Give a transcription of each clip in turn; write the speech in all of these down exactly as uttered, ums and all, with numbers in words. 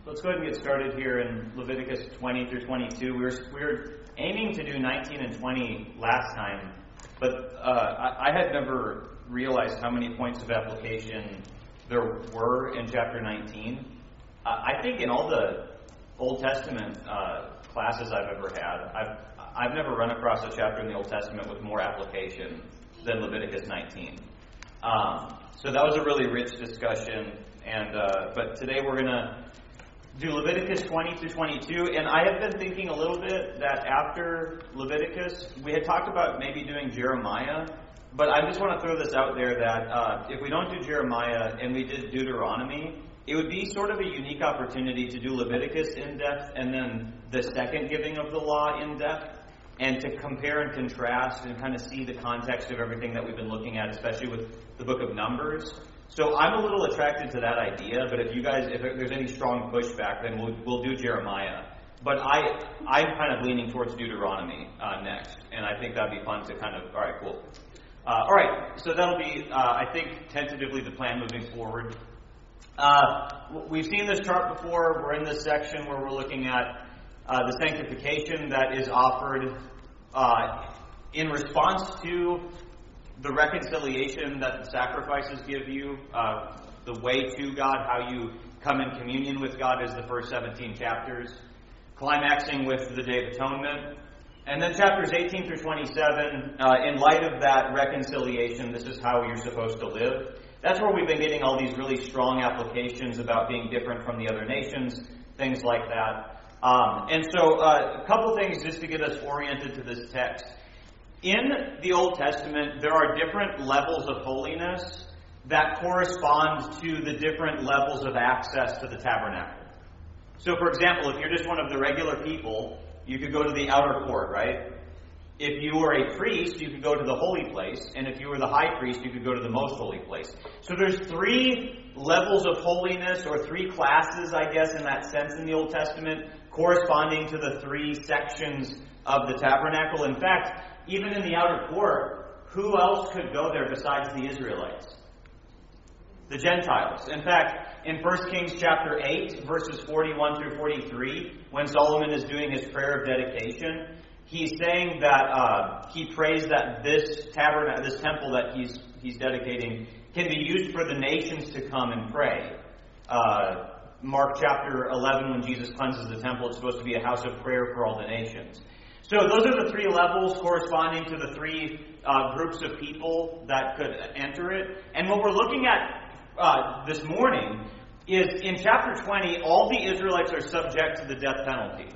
Let's go ahead and get started here in Leviticus twenty through twenty-two. We were, we were aiming to do nineteen and twenty last time, but uh, I, I had never realized how many points of application there were in chapter nineteen. Uh, I think in all the Old Testament uh, classes I've ever had, I've I've never run across a chapter in the Old Testament with more application than Leviticus nineteen. Um, so that was a really rich discussion, and uh, but today we're going to do Leviticus twenty through twenty-two, and I have been thinking a little bit that after Leviticus, we had talked about maybe doing Jeremiah, but I just want to throw this out there that uh, if we don't do Jeremiah and we did Deuteronomy, it would be sort of a unique opportunity to do Leviticus in depth and then the second giving of the law in depth, and to compare and contrast and kind of see the context of everything that we've been looking at, especially with the book of Numbers. So I'm a little attracted to that idea, but if you guys, if there's any strong pushback, then we'll, we'll do Jeremiah. But I, I'm kind of leaning towards Deuteronomy uh, next, and I think that'd be fun to kind of, all right, cool. Uh, all right, so that'll be, uh, I think, tentatively the plan moving forward. Uh, we've seen this chart before. We're in this section where we're looking at uh, the sanctification that is offered uh, in response to the reconciliation that the sacrifices give you, uh, the way to God, how you come in communion with God is the first seventeen chapters, climaxing with the Day of Atonement. And then chapters eighteen through twenty-seven, uh, in light of that reconciliation, this is how you're supposed to live. That's where we've been getting all these really strong applications about being different from the other nations, things like that. Um, and so uh, a couple things just to get us oriented to this text. In the Old Testament, there are different levels of holiness that correspond to the different levels of access to the tabernacle. So, for example, if you're just one of the regular people, you could go to the outer court, right? If you were a priest, you could go to the holy place, and if you were the high priest, you could go to the most holy place. So there's three levels of holiness, or three classes, I guess, in that sense in the Old Testament, corresponding to the three sections of the tabernacle. In fact, even in the outer court, who else could go there besides the Israelites? The Gentiles. In fact, in First Kings chapter eight, verses forty-one through forty-three, when Solomon is doing his prayer of dedication, he's saying that uh, he prays that this tabernacle, this temple that he's he's dedicating, can be used for the nations to come and pray. Uh, Mark chapter eleven, when Jesus cleanses the temple, it's supposed to be a house of prayer for all the nations. So those are the three levels corresponding to the three uh, groups of people that could enter it. And what we're looking at uh, this morning is in chapter twenty, all the Israelites are subject to the death penalty.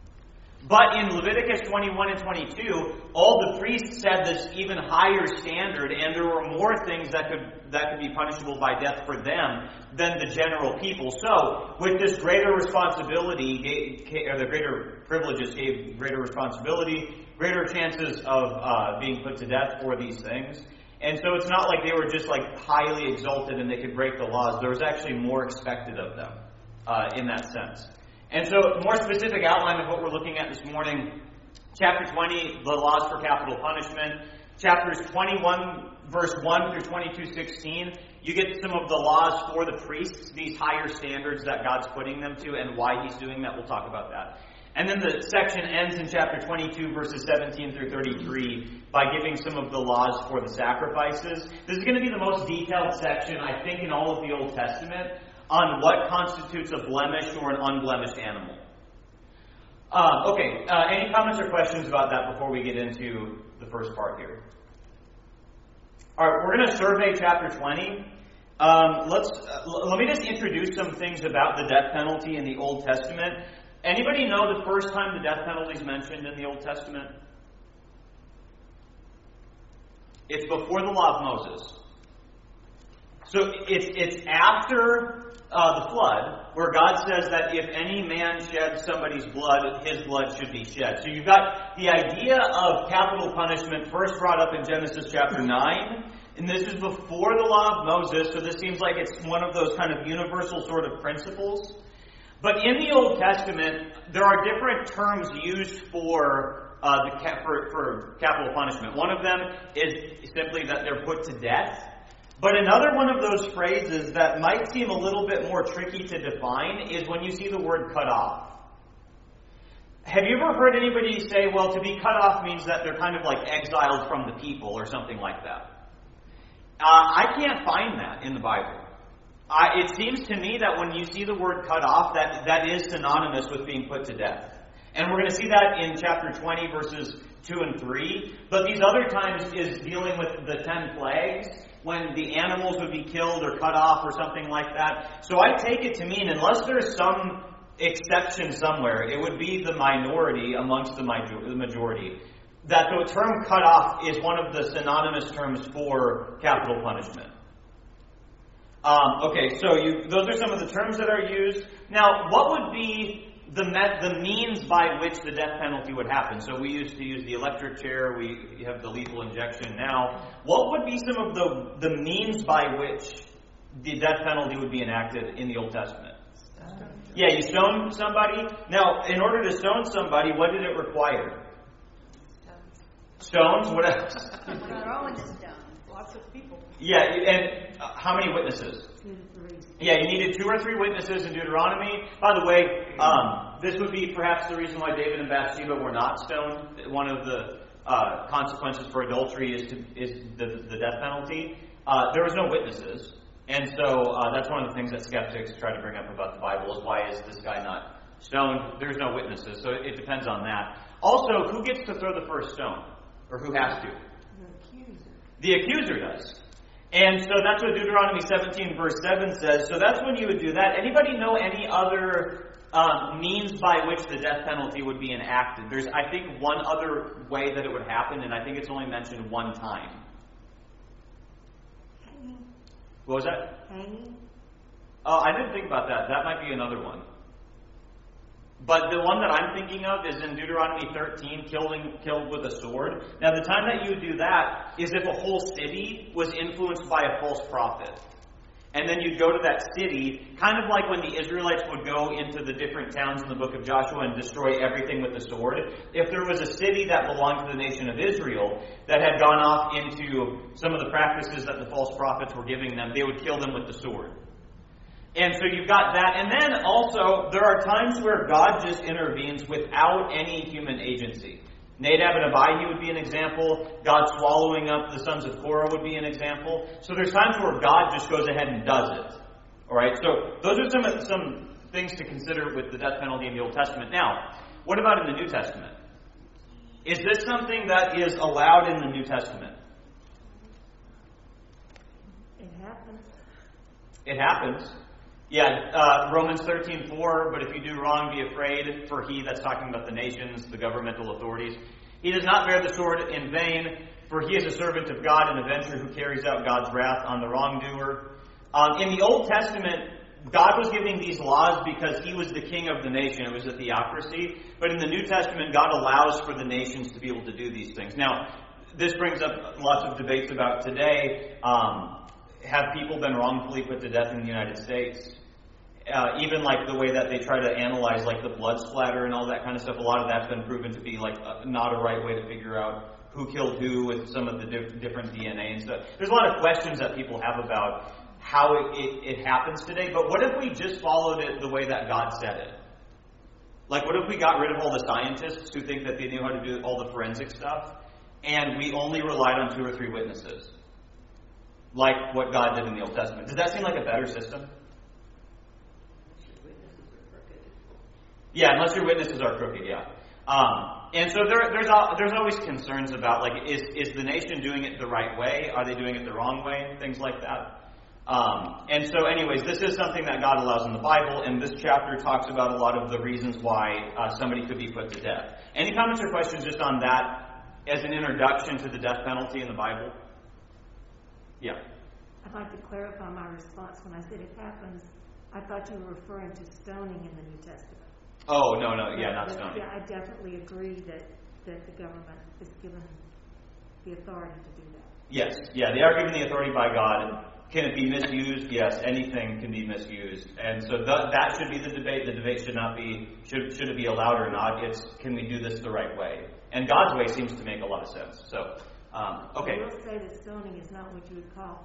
But in Leviticus twenty-one and twenty-two, all the priests set this even higher standard, and there were more things that could that could be punishable by death for them than the general people. So, with this greater responsibility, gave, or the greater privileges gave greater responsibility, greater chances of uh, being put to death for these things. And so it's not like they were just like highly exalted and they could break the laws. There was actually more expected of them uh, in that sense. And so, more specific outline of what we're looking at this morning, chapter twenty, the laws for capital punishment. Chapters twenty-one, verse one through twenty-two, sixteen, you get some of the laws for the priests, these higher standards that God's putting them to, and why He's doing that. We'll talk about that. And then the section ends in chapter twenty-two, verses seventeen through thirty-three, by giving some of the laws for the sacrifices. This is going to be the most detailed section, I think, in all of the Old Testament, on what constitutes a blemished or an unblemished animal. Uh, okay, uh, any comments or questions about that before we get into the first part here? All right, we're going to survey chapter twenty. Um, let's uh, l- let me just introduce some things about the death penalty in the Old Testament. Anybody know the first time the death penalty is mentioned in the Old Testament? It's before the law of Moses. So it's it's after uh, the flood, where God says that if any man sheds somebody's blood, his blood should be shed. So you've got the idea of capital punishment first brought up in Genesis chapter nine, and this is before the law of Moses, so this seems like it's one of those kind of universal sort of principles. But in the Old Testament, there are different terms used for uh, the for, for capital punishment. One of them is simply that they're put to death. But another one of those phrases that might seem a little bit more tricky to define is when you see the word cut off. Have you ever heard anybody say, well, to be cut off means that they're kind of like exiled from the people or something like that? Uh, I can't find that in the Bible. Uh, it seems to me that when you see the word cut off, that, that is synonymous with being put to death. And we're going to see that in chapter twenty, verses two and three. But these other times is dealing with the ten plagues, when the animals would be killed or cut off or something like that. So I take it to mean, unless there's some exception somewhere, it would be the minority amongst the majority, that the term cut off is one of the synonymous terms for capital punishment. Um, okay, so you, those are some of the terms that are used. Now, what would be the met, the means by which the death penalty would happen? So we used to use the electric chair, we have the lethal injection now. What would be some of the, the means by which the death penalty would be enacted in the Old Testament? Yeah, you stone somebody. Now, in order to stone somebody, what did it require? Stones. What else? Throwing the stone. Lots of people. Yeah, and uh, how many witnesses? Two to three. Yeah, you needed two or three witnesses in Deuteronomy. By the way, um, this would be perhaps the reason why David and Bathsheba were not stoned. One of the uh, consequences for adultery is to, is the, the death penalty. Uh, there was no witnesses. And so uh, that's one of the things that skeptics try to bring up about the Bible is why is this guy not stoned? There's no witnesses, so it depends on that. Also, who gets to throw the first stone? Or who has to? The accuser. The accuser does. And so that's what Deuteronomy seventeen verse seven says. So that's when you would do that. Anybody know any other um, means by which the death penalty would be enacted? There's, I think, one other way that it would happen, and I think it's only mentioned one time. What was that? Hanging? Oh, I didn't think about that. That might be another one. But the one that I'm thinking of is in Deuteronomy thirteen, killing, killed with a sword. Now, the time that you would do that is if a whole city was influenced by a false prophet. And then you'd go to that city, kind of like when the Israelites would go into the different towns in the book of Joshua and destroy everything with the sword. If there was a city that belonged to the nation of Israel that had gone off into some of the practices that the false prophets were giving them, they would kill them with the sword. And so you've got that. And then also, there are times where God just intervenes without any human agency. Nadab and Abihu would be an example. God swallowing up the sons of Korah would be an example. So there's times where God just goes ahead and does it. All right. So those are some some things to consider with the death penalty in the Old Testament. Now, what about in the New Testament? Is this something that is allowed in the New Testament? It happens. It happens. Yeah, uh, Romans thirteen four, but if you do wrong, be afraid, for he, that's talking about the nations, the governmental authorities, he does not bear the sword in vain, for he is a servant of God, an avenger who carries out God's wrath on the wrongdoer. Um, in the Old Testament, God was giving these laws because he was the king of the nation. It was a theocracy. But in the New Testament, God allows for the nations to be able to do these things. Now, this brings up lots of debates about today. Um, have people been wrongfully put to death in the United States? Uh, even like the way that they try to analyze like the blood splatter and all that kind of stuff, a lot of that's been proven to be like uh, not a right way to figure out who killed who with some of the diff- different D N A and stuff. There's a lot of questions that people have about how it, it, it happens today, but what if we just followed it the way that God said it? Like, what if we got rid of all the scientists who think that they knew how to do all the forensic stuff, and we only relied on two or three witnesses? Like what God did in the Old Testament. Does that seem like a better system? Yeah, unless your witnesses are crooked, yeah. Um, and so there, there's there's always concerns about, like, is is the nation doing it the right way? Are they doing it the wrong way? Things like that. Um, and so anyways, this is something that God allows in the Bible, and this chapter talks about a lot of the reasons why uh, somebody could be put to death. Any comments or questions just on that as an introduction to the death penalty in the Bible? Yeah. I'd like to clarify my response. When I said it happens, I thought you were referring to stoning in the New Testament. Oh, no, no, yeah, not but, stoning. Yeah, I definitely agree that, that the government is given the authority to do that. Yes, yeah, they are given the authority by God. Can it be misused? Yes, anything can be misused. And so th- that should be the debate. The debate should not be, should, should it be allowed or not? It's, can we do this the right way? And God's way seems to make a lot of sense. So, um, okay. I will say that stoning is not what you would call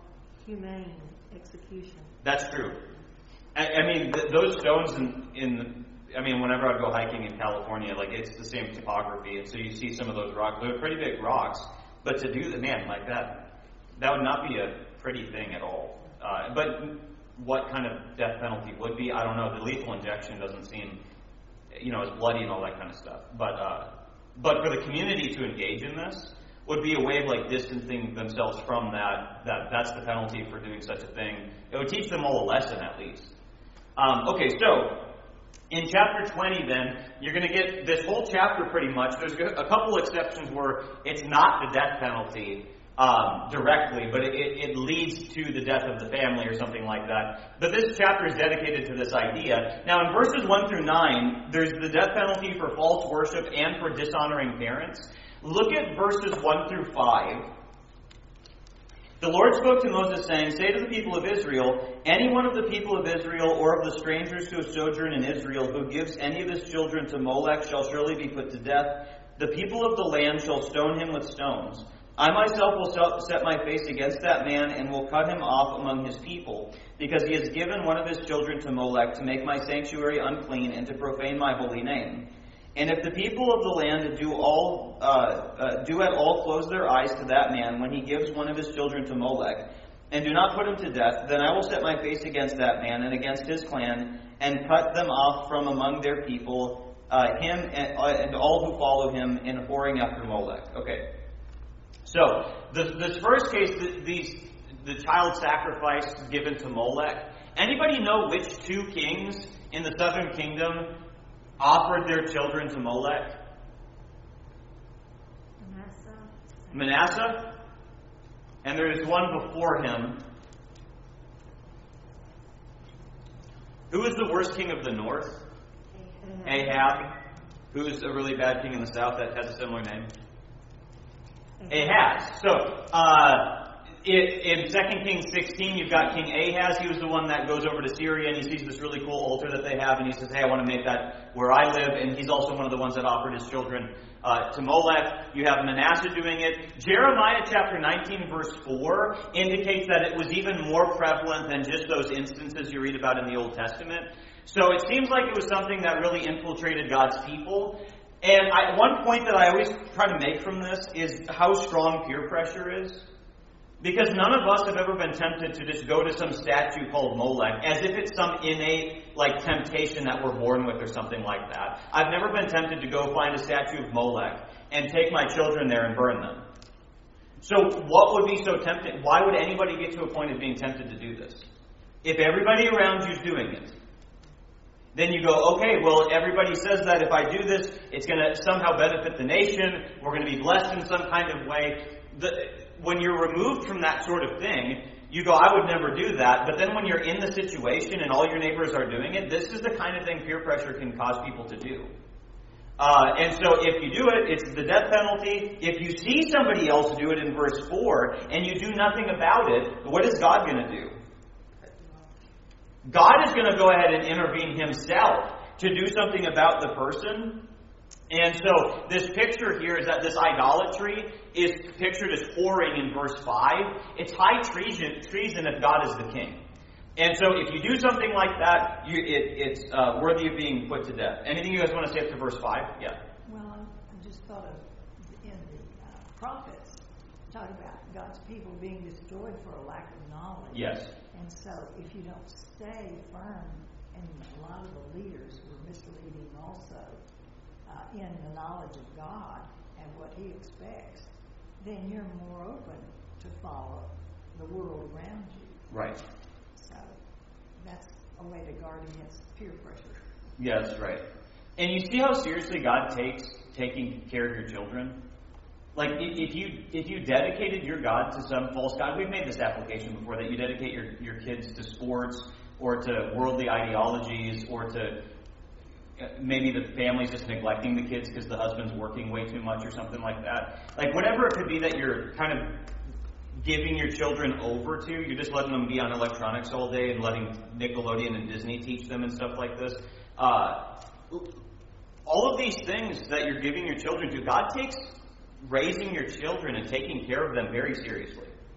humane execution. That's true. I, I mean, th- those stones in, in, I mean, whenever I'd go hiking in California, like, it's the same topography, and so you see some of those rocks. They're pretty big rocks, but to do the, man, like that, that would not be a pretty thing at all. Uh, but what kind of death penalty would be, I don't know. The lethal injection doesn't seem, you know, as bloody and all that kind of stuff. But, uh, but for the community to engage in this would be a way of, like, distancing themselves from that, that that's the penalty for doing such a thing. It would teach them all a lesson, at least. Um, okay, so in chapter twenty, then, you're going to get this whole chapter pretty much. There's a couple exceptions where it's not the death penalty um, directly, but it, it leads to the death of the family or something like that. But this chapter is dedicated to this idea. Now, in verses one through nine, there's the death penalty for false worship and for dishonoring parents. Look at verses one through five. The Lord spoke to Moses, saying, "Say to the people of Israel, any one of the people of Israel or of the strangers who sojourn in Israel who gives any of his children to Molech shall surely be put to death. The people of the land shall stone him with stones. I myself will set my face against that man and will cut him off among his people, because he has given one of his children to Molech to make my sanctuary unclean and to profane my holy name. And if the people of the land do all uh, uh, do at all close their eyes to that man when he gives one of his children to Molech, and do not put him to death, then I will set my face against that man and against his clan, and cut them off from among their people, uh, him and, uh, and all who follow him in whoring after Molech." Okay. So, this, this first case, the, these, the child sacrifice given to Molech. Anybody know which two kings in the southern kingdom offered their children to Molech? Manasseh. Manasseh? And there is one before him. Who is the worst king of the north? Ahab. Ahab. Who is a really bad king in the south that has a similar name? Ahaz. So, uh, it, in Second Kings sixteen, you've got King Ahaz. He was the one that goes over to Syria, and he sees this really cool altar that they have, and he says, "Hey, I want to make that where I live." And he's also one of the ones that offered his children uh, to Molech. You have Manasseh doing it. Jeremiah chapter nineteen, verse four, indicates that it was even more prevalent than just those instances you read about in the Old Testament. So it seems like it was something that really infiltrated God's people. And I, one point that I always try to make from this is how strong peer pressure is. Because none of us have ever been tempted to just go to some statue called Molech as if it's some innate, like, temptation that we're born with or something like that. I've never been tempted to go find a statue of Molech and take my children there and burn them. So what would be so tempting? Why would anybody get to a point of being tempted to do this? If everybody around you is doing it, then you go, okay, well, everybody says that if I do this, it's going to somehow benefit the nation. We're going to be blessed in some kind of way. The, when you're removed from that sort of thing, you go, I would never do that. But then when you're in the situation and all your neighbors are doing it, this is the kind of thing peer pressure can cause people to do. Uh, and so if you do it, it's the death penalty. If you see somebody else do it in verse four and you do nothing about it, what is God going to do? God is going to go ahead and intervene himself to do something about the person. And so this picture here is that this idolatry is pictured as whoring in verse five. It's high treason, treason if God is the king. And so if you do something like that, you, it, it's uh, worthy of being put to death. Anything you guys want to say up to verse five? Yeah. Well, I just thought of in the uh, prophets, talk about God's people being destroyed for a lack of knowledge. Yes. And so if you don't stay firm, and a lot of the leaders were misleading also uh, in the knowledge of God and what he expects, then you're more open to follow the world around you. Right. So that's a way to guard against peer pressure. Yeah, that's right. And you see how seriously God takes taking care of your children? Like, if you if you dedicated your God to some false god, we've made this application before, that you dedicate your, your kids to sports or to worldly ideologies or to maybe the family's just neglecting the kids because the husband's working way too much or something like that. Like, whatever it could be that you're kind of giving your children over to, you're just letting them be on electronics all day and letting Nickelodeon and Disney teach them and stuff like this. Uh, all of these things that you're giving your children to, God takes raising your children and taking care of them very seriously.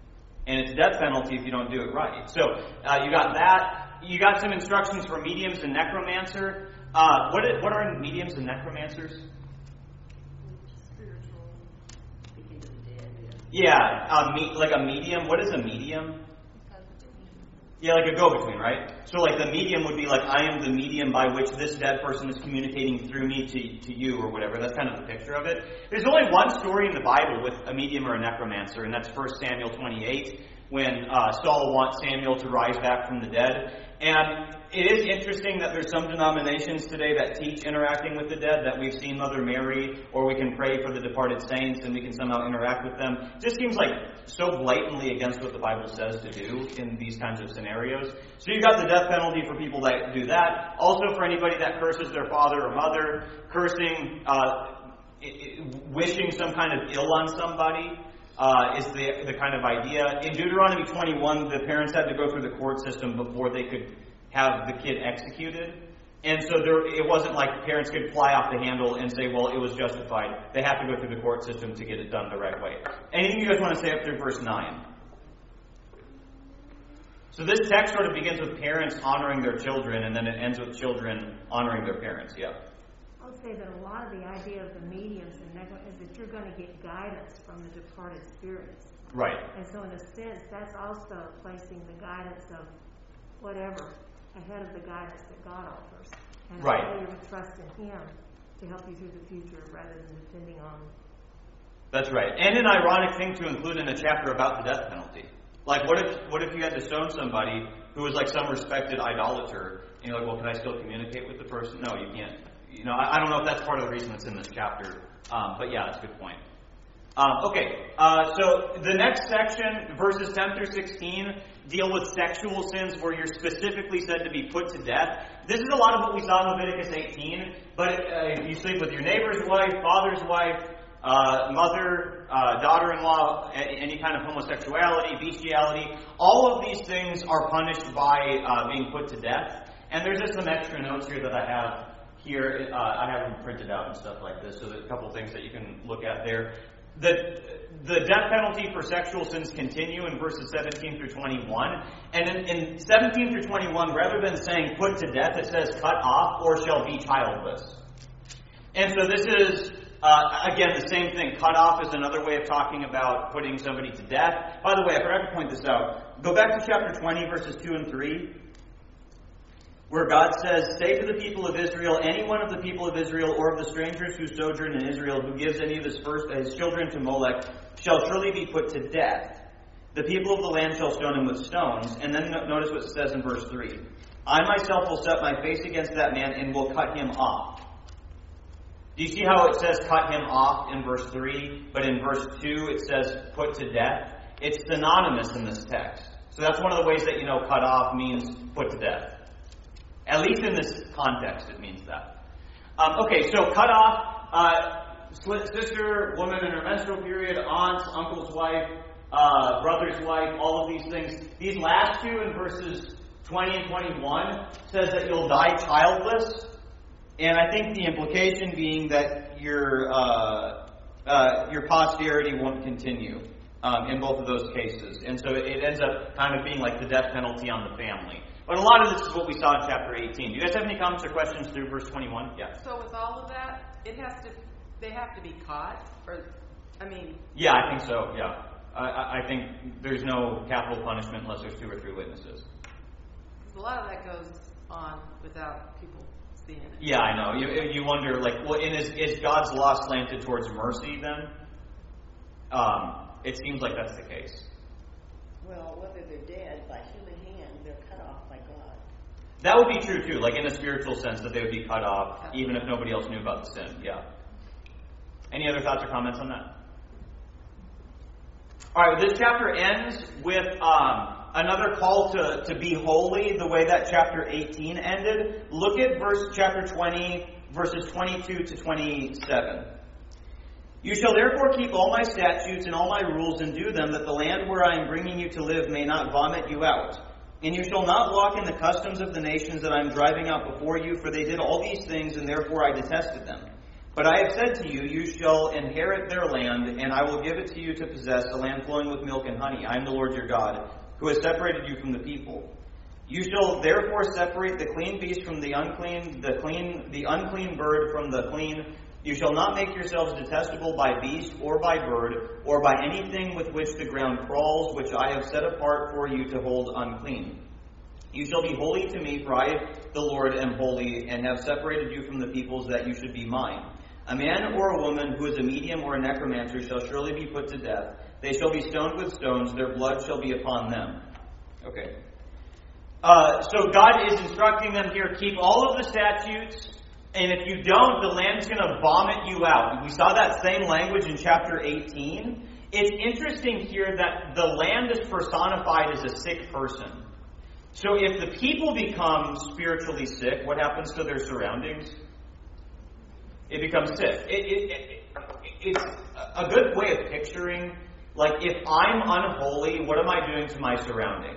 And it's death penalty if you don't do it right. So uh, you got that. You got some instructions for mediums and necromancer. Uh, what, is, what are mediums and necromancers? Spiritual, speaking to the dead. Yeah, uh, me, like a medium. What is a medium? Yeah, like a go-between, right? So like the medium would be like, I am the medium by which this dead person is communicating through me to, to you or whatever. That's kind of the picture of it. There's only one story in the Bible with a medium or a necromancer, and that's First Samuel twenty-eight, when uh, Saul wants Samuel to rise back from the dead. And it is interesting that there's some denominations today that teach interacting with the dead, that we've seen Mother Mary, or we can pray for the departed saints and we can somehow interact with them. It just seems like so blatantly against what the Bible says to do in these kinds of scenarios. So you've got the death penalty for people that do that. Also for anybody that curses their father or mother, cursing, uh, wishing some kind of ill on somebody. Uh, is the the kind of idea. In Deuteronomy twenty-one, the parents had to go through the court system before they could have the kid executed. And so there, it wasn't like parents could fly off the handle and say, well, it was justified. They have to go through the court system to get it done the right way. Anything you guys want to say up through verse nine? So this text sort of begins with parents honoring their children, and then it ends with children honoring their parents. Yeah. I would say that a lot of the idea of the mediums and necro is that you're going to get guidance from the departed spirits. Right. And so in a sense, that's also placing the guidance of whatever ahead of the guidance that God offers. And right. a failure to trust in Him to help you through the future rather than depending on... That's right. And an ironic thing to include in a chapter about the death penalty. Like, what if what if you had to stone somebody who was like some respected idolater, and you're like, well, can I still communicate with the person? No, you can't. You know, I, I don't know if that's part of the reason it's in this chapter, um, but yeah, that's a good point. Um, okay, uh, so the next section, verses ten through sixteen, deal with sexual sins where you're specifically said to be put to death. This is a lot of what we saw in Leviticus eighteen, but uh, if you sleep with your neighbor's wife, father's wife, uh, mother, uh, daughter-in-law, any kind of homosexuality, bestiality, all of these things are punished by uh, being put to death. And there's just some extra notes here that I have here. Uh, I have them printed out and stuff like this, so there's a couple things that you can look at there. The the death penalty for sexual sins continue in verses seventeen through twenty-one. And in, in seventeen through twenty-one, rather than saying put to death, it says cut off or shall be childless. And so this is, uh, again, the same thing. Cut off is another way of talking about putting somebody to death. By the way, I forgot to point this out. Go back to chapter twenty, verses two and three. Where God says, say to the people of Israel, any one of the people of Israel or of the strangers who sojourn in Israel who gives any of his first his children to Molech shall surely be put to death. The people of the land shall stone him with stones. And then notice what it says in verse three. I myself will set my face against that man and will cut him off. Do you see how it says cut him off in verse three, but in verse two it says put to death? It's synonymous in this text. So that's one of the ways that you know cut off means put to death. At least in this context, it means that. Um, okay, so cut off, uh, sister, woman in her menstrual period, aunt, uncle's wife, uh, brother's wife, all of these things. These last two in verses twenty and twenty-one says that you'll die childless. And I think the implication being that your uh, uh, your posterity won't continue um, in both of those cases. And so it ends up kind of being like the death penalty on the family. But a lot of this is what we saw in chapter eighteen. Do you guys have any comments or questions through verse twenty-one? Yeah. So with all of that, it has to, they have to be caught, or, I mean... Yeah, I think so, yeah. I, I think there's no capital punishment unless there's two or three witnesses. A lot of that goes on without people seeing it. Yeah, I know. You you wonder, like, well, and is, is God's law slanted towards mercy then? Um, it seems like that's the case. Well, whether they're dead by human hand, they're cut off by God. That would be true too, like in a spiritual sense, that they would be cut off, even if nobody else knew about the sin. Yeah. Any other thoughts or comments on that? All right, this chapter ends with um, another call to, to be holy, the way that chapter eighteen ended. Look at verse chapter twenty, verses twenty-two to twenty-seven. You shall therefore keep all my statutes and all my rules and do them, that the land where I am bringing you to live may not vomit you out. And you shall not walk in the customs of the nations that I am driving out before you, for they did all these things, and therefore I detested them. But I have said to you, you shall inherit their land, and I will give it to you to possess, a land flowing with milk and honey. I am the Lord your God, who has separated you from the people. You shall therefore separate the clean beast from the unclean, the clean, the unclean bird from the clean. You shall not make yourselves detestable by beast or by bird, or by anything with which the ground crawls, which I have set apart for you to hold unclean. You shall be holy to me, for I, the Lord, am holy, and have separated you from the peoples, that you should be mine. A man or a woman who is a medium or a necromancer shall surely be put to death. They shall be stoned with stones. Their blood shall be upon them. Okay. Uh, so God is instructing them here, keep all of the statutes, and if you don't, the land's going to vomit you out. We saw that same language in chapter eighteen. It's interesting here that the land is personified as a sick person. So if the people become spiritually sick, what happens to their surroundings? It becomes sick. It, it, it, it's a good way of picturing, like, if I'm unholy, what am I doing to my surrounding?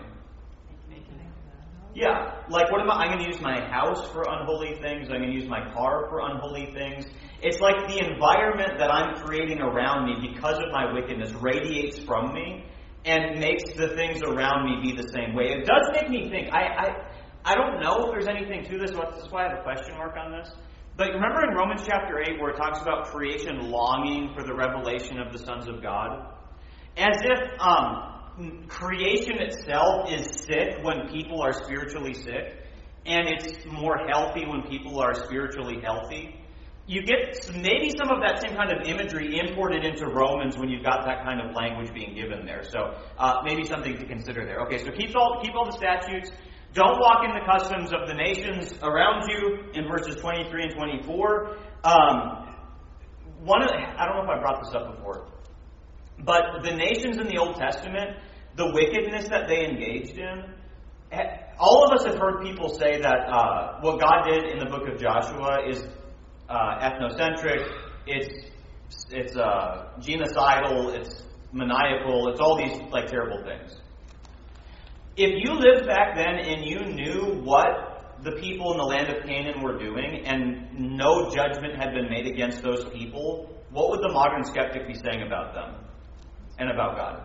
Yeah, like, what am I? I'm going to use my house for unholy things. I'm going to use my car for unholy things. It's like the environment that I'm creating around me because of my wickedness radiates from me and makes the things around me be the same way. It does make me think. I I, I don't know if there's anything to this. That's why I have a question mark on this. But remember in Romans chapter eight where it talks about creation longing for the revelation of the sons of God? As if um, creation itself is sick when people are spiritually sick, and it's more healthy when people are spiritually healthy. You get maybe some of that same kind of imagery imported into Romans when you've got that kind of language being given there. So uh, maybe something to consider there. Okay, so keep all, keep all the statutes. Don't walk in the customs of the nations around you in verses twenty-three and twenty-four. Um, one of the, I don't know if I brought this up before, but the nations in the Old Testament, the wickedness that they engaged in, all of us have heard people say that uh, what God did in the book of Joshua is uh, ethnocentric, it's it's uh, genocidal, it's maniacal, it's all these like terrible things. If you lived back then and you knew what the people in the land of Canaan were doing and no judgment had been made against those people, what would the modern skeptic be saying about them and about God?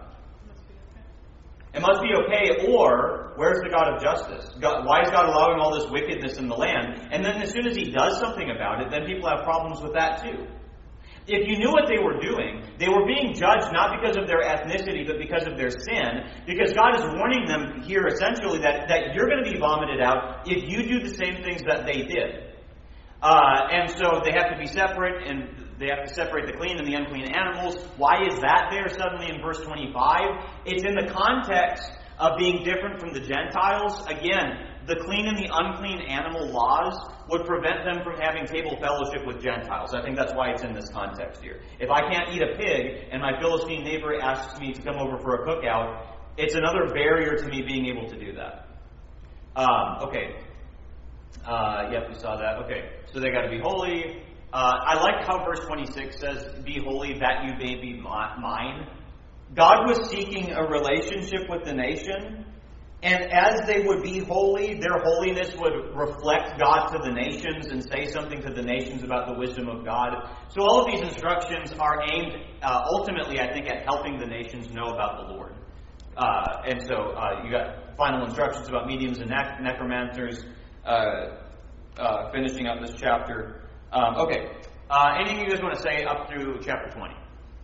It must be okay, or where's the God of justice? God, why is God allowing all this wickedness in the land? And then as soon as he does something about it, then people have problems with that too. If you knew what they were doing, they were being judged not because of their ethnicity, but because of their sin. Because God is warning them here essentially that, that you're going to be vomited out if you do the same things that they did. Uh, and so they have to be separate, and they have to separate the clean and the unclean animals. Why is that there suddenly in verse twenty-five? It's in the context of being different from the Gentiles. Again, the clean and the unclean animal laws would prevent them from having table fellowship with Gentiles. I think that's why it's in this context here. If I can't eat a pig and my Philistine neighbor asks me to come over for a cookout, it's another barrier to me being able to do that. Um, okay. Uh, yep, we saw that. Okay, so they got to be holy. Uh, I like how verse twenty-six says, "Be holy, that you may be mine." God was seeking a relationship with the nation, and as they would be holy, their holiness would reflect God to the nations and say something to the nations about the wisdom of God. So all of these instructions are aimed uh, ultimately, I think, at helping the nations know about the Lord. Uh, and so uh, you got final instructions about mediums and nec- necromancers, uh, uh, finishing up this chapter. Um, okay, uh, anything you guys want to say up through chapter twenty?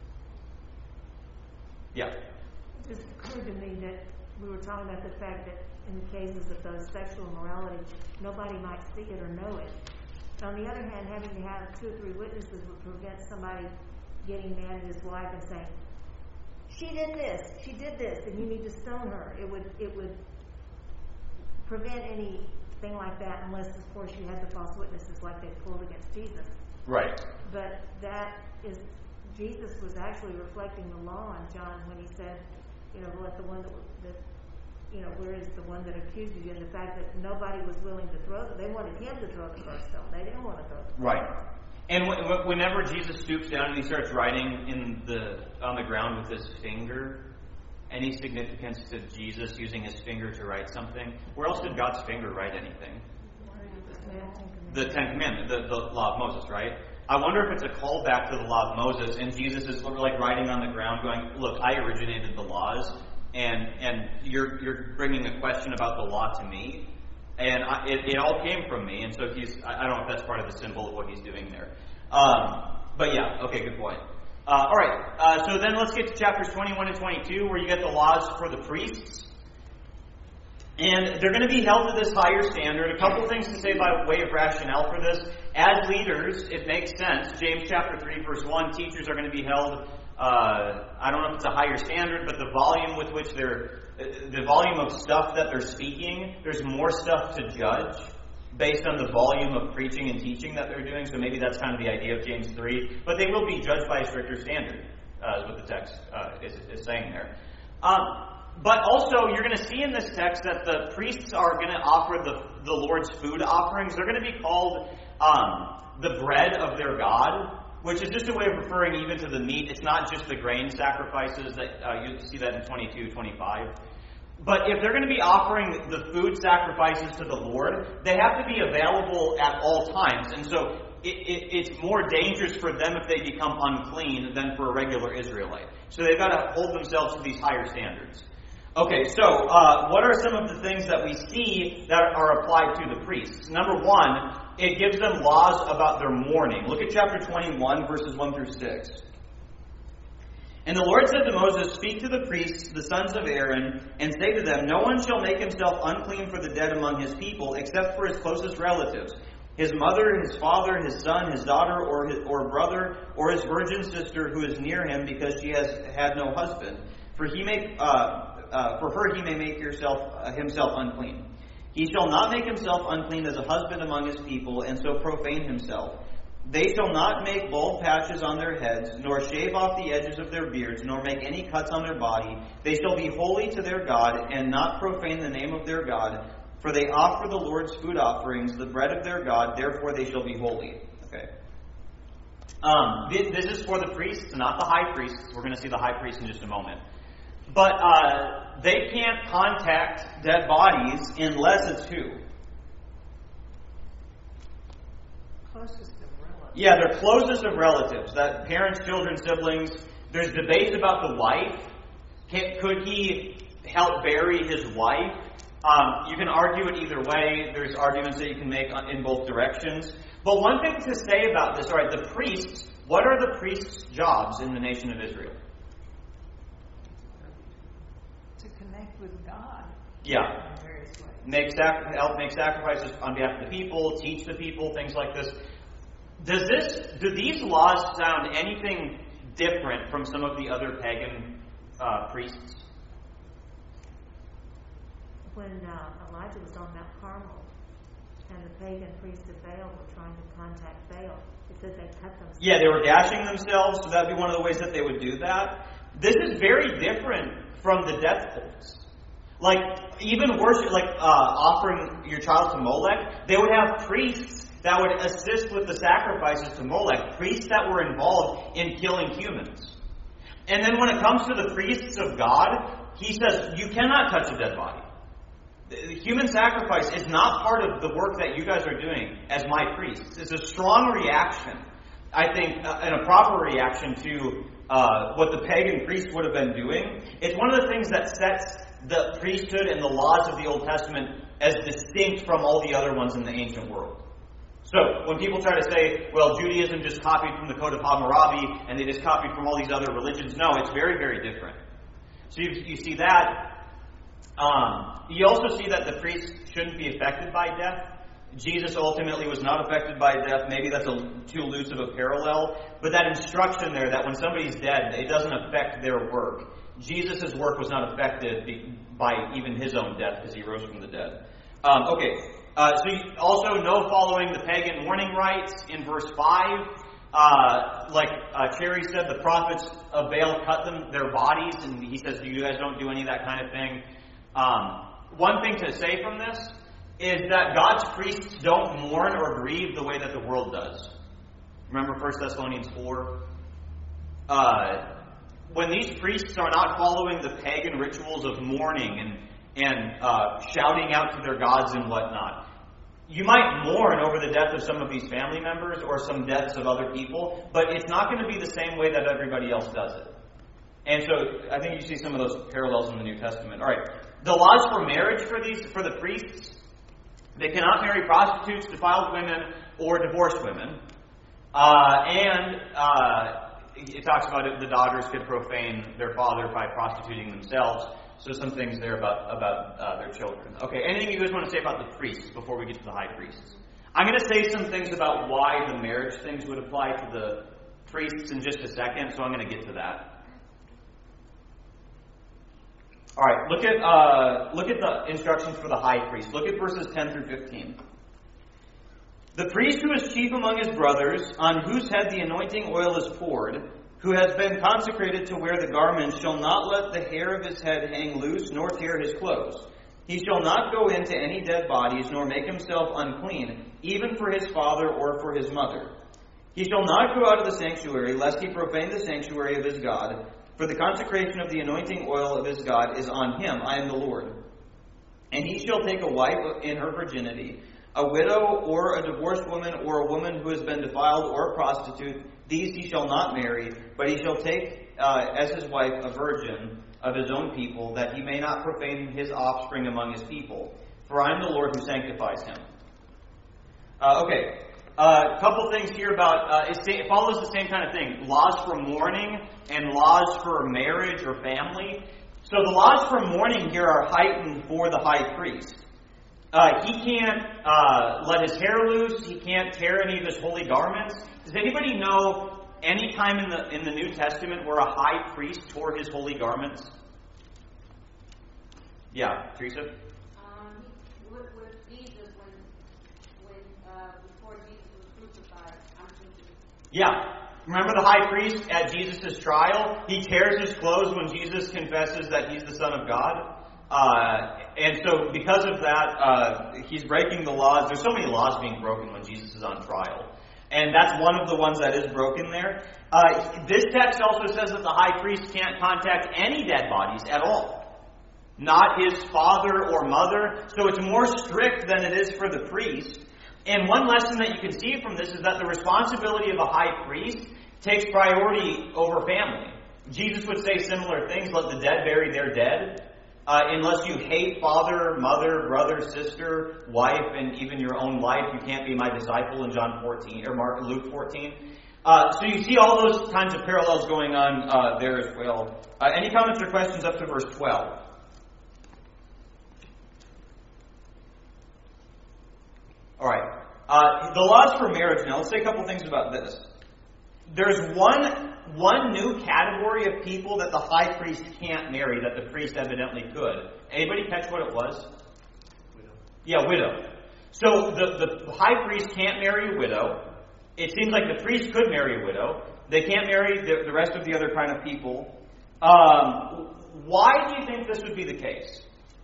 Yeah. It just occurred to me that we were talking about the fact that in cases of those sexual immorality, nobody might see it or know it. But on the other hand, having to have two or three witnesses would prevent somebody getting mad at his wife and saying, "She did this, she did this, and you need to stone her." It would it would prevent anything like that, unless, of course, you had the false witnesses like they pulled against Jesus. Right. But that is, Jesus was actually reflecting the law in John when he said, you know, let the one that, that you know, where is the one that accuses you? And the fact that nobody was willing to throw them. They wanted him to throw the first stone. They didn't want to throw the first Right. stone. And w- whenever Jesus stoops down and he starts writing in the on the ground with his finger, any significance to Jesus using his finger to write something? Where else did God's finger write anything? The Ten Commandments, the, the law of Moses, right? I wonder if it's a callback to the law of Moses, and Jesus is sort of like writing on the ground going, look, I originated the laws, and and you're you're bringing a question about the law to me, and I, it, it all came from me, and so he's, I, I don't know if that's part of the symbol of what he's doing there. Um, but yeah, okay, good point. Uh, all right, uh, so then let's get to chapters twenty-one and twenty-two, where you get the laws for the priests. And they're going to be held to this higher standard. A couple things to say by way of rationale for this. As leaders, it makes sense. James chapter three, verse one, teachers are going to be held, uh, I don't know if it's a higher standard, but the volume with which they're, the volume of stuff that they're speaking, there's more stuff to judge based on the volume of preaching and teaching that they're doing. So maybe that's kind of the idea of James three. But they will be judged by a stricter standard, uh, is what the text uh, is, is saying there. Um, But also, you're going to see in this text that the priests are going to offer the, the Lord's food offerings. They're going to be called um, the bread of their God, which is just a way of referring even to the meat. It's not just the grain sacrifices. that uh, you see that in twenty-two, twenty-five. But if they're going to be offering the food sacrifices to the Lord, they have to be available at all times. And so it, it, it's more dangerous for them if they become unclean than for a regular Israelite. So they've got to hold themselves to these higher standards. Okay, so uh, what are some of the things that we see that are applied to the priests? Number one, it gives them laws about their mourning. Look at chapter twenty-one, verses one through six. And the Lord said to Moses, "Speak to the priests, the sons of Aaron, and say to them, no one shall make himself unclean for the dead among his people, except for his closest relatives, his mother, his father, his son, his daughter, or his, or brother, or his virgin sister who is near him, because she has had no husband. For he may... Uh, Uh, for her he may make yourself, uh, himself unclean. He shall not make himself unclean as a husband among his people, and so profane himself. They shall not make bald patches on their heads, nor shave off the edges of their beards, nor make any cuts on their body. They shall be holy to their God, and not profane the name of their God. For they offer the Lord's food offerings, the bread of their God, therefore they shall be holy." Okay. Um, this, this is for the priests, not the high priests. We're going to see the high priest in just a moment. But uh, they can't contact dead bodies unless it's who? Closest of relatives. Yeah, they're closest of relatives. That parents, children, siblings. There's debate about the wife. Can, could he help bury his wife? Um, you can argue it either way. There's arguments that you can make in both directions. But one thing to say about this, all right, the priests, what are the priests' jobs in the nation of Israel? With God. Yeah. In various ways. Make sac- help make sacrifices on behalf of the people, teach the people, things like this. Does this do these laws sound anything different from some of the other pagan uh, priests? When uh, Elijah was on Mount Carmel and the pagan priests of Baal were trying to contact Baal, it said they cut themselves. Yeah, they were gashing themselves, so that'd be one of the ways that they would do that. This is very different from the death cults. Like, even worship, like uh, offering your child to Molech, they would have priests that would assist with the sacrifices to Molech, priests that were involved in killing humans. And then when it comes to the priests of God, he says, you cannot touch a dead body. The human sacrifice is not part of the work that you guys are doing as my priests. It's a strong reaction, I think, uh, and a proper reaction to uh, what the pagan priests would have been doing. It's one of the things that sets the priesthood and the laws of the Old Testament as distinct from all the other ones in the ancient world. So, when people try to say, well, Judaism just copied from the Code of Hammurabi, and they just copied from all these other religions, no, it's very, very different. So you, you see that. Um, you also see that the priests shouldn't be affected by death. Jesus ultimately was not affected by death. Maybe that's a, too loose of a parallel. But that instruction there, that when somebody's dead, it doesn't affect their work. Jesus' work was not affected by even his own death because he rose from the dead. Um, okay, uh, so you also no following the pagan mourning rites in verse five. Uh, like uh, Cherry said, the prophets of Baal cut them their bodies, and he says, you guys don't do any of that kind of thing. Um, one thing to say from this is that God's priests don't mourn or grieve the way that the world does. Remember First Thessalonians four? Uh, when these priests are not following the pagan rituals of mourning and, and uh, shouting out to their gods and whatnot, you might mourn over the death of some of these family members or some deaths of other people, but it's not going to be the same way that everybody else does it. And so I think you see some of those parallels in the New Testament. All right. The laws for marriage for these for the priests, they cannot marry prostitutes, defiled women, or divorced women. Uh, and uh, it talks about it, the daughters could profane their father by prostituting themselves. So some things there about, about uh, their children. Okay, anything you guys want to say about the priests before we get to the high priests? I'm going to say some things about why the marriage things would apply to the priests in just a second, so I'm going to get to that. All right, look at uh, look at the instructions for the high priest. Look at verses ten through fifteen. The priest who is chief among his brothers, on whose head the anointing oil is poured, who has been consecrated to wear the garments, shall not let the hair of his head hang loose, nor tear his clothes. He shall not go into any dead bodies, nor make himself unclean, even for his father or for his mother. He shall not go out of the sanctuary, lest he profane the sanctuary of his God. For the consecration of the anointing oil of his God is on him. I am the Lord. And he shall take a wife in her virginity, a widow or a divorced woman or a woman who has been defiled or a prostitute. These he shall not marry, but he shall take uh, as his wife a virgin of his own people, that he may not profane his offspring among his people. For I am the Lord who sanctifies him. Uh, okay. A uh, couple things here about, uh, it follows the same kind of thing. Laws for mourning and laws for marriage or family. So the laws for mourning here are heightened for the high priest. Uh, he can't uh, let his hair loose. He can't tear any of his holy garments. Does anybody know any time in the in the New Testament where a high priest tore his holy garments? Yeah, Teresa? Um, with, with Jesus, when, when uh, before Jesus was crucified, I'm thinking. Yeah. Remember the high priest at Jesus' trial? He tears his clothes when Jesus confesses that he's the Son of God. Uh, and so because of that, uh, he's breaking the laws. There's so many laws being broken when Jesus is on trial. And that's one of the ones that is broken there. Uh, this text also says that the high priest can't contact any dead bodies at all. Not his father or mother. So it's more strict than it is for the priest. And one lesson that you can see from this is that the responsibility of a high priest takes priority over family. Jesus would say similar things, let the dead bury their dead. Uh, unless you hate father, mother, brother, sister, wife, and even your own life, you can't be my disciple in John fourteen or Mark, Luke fourteen. Uh, so you see all those kinds of parallels going on uh, there as well. Uh, any comments or questions up to verse twelve? All right. Uh, the laws for marriage now. Let's say a couple things about this. There's one one new category of people that the high priest can't marry that the priest evidently could. Anybody catch what it was? Widow. Yeah, widow. So the, the high priest can't marry a widow. It seems like the priest could marry a widow. They can't marry the, the rest of the other kind of people. Um, why do you think this would be the case?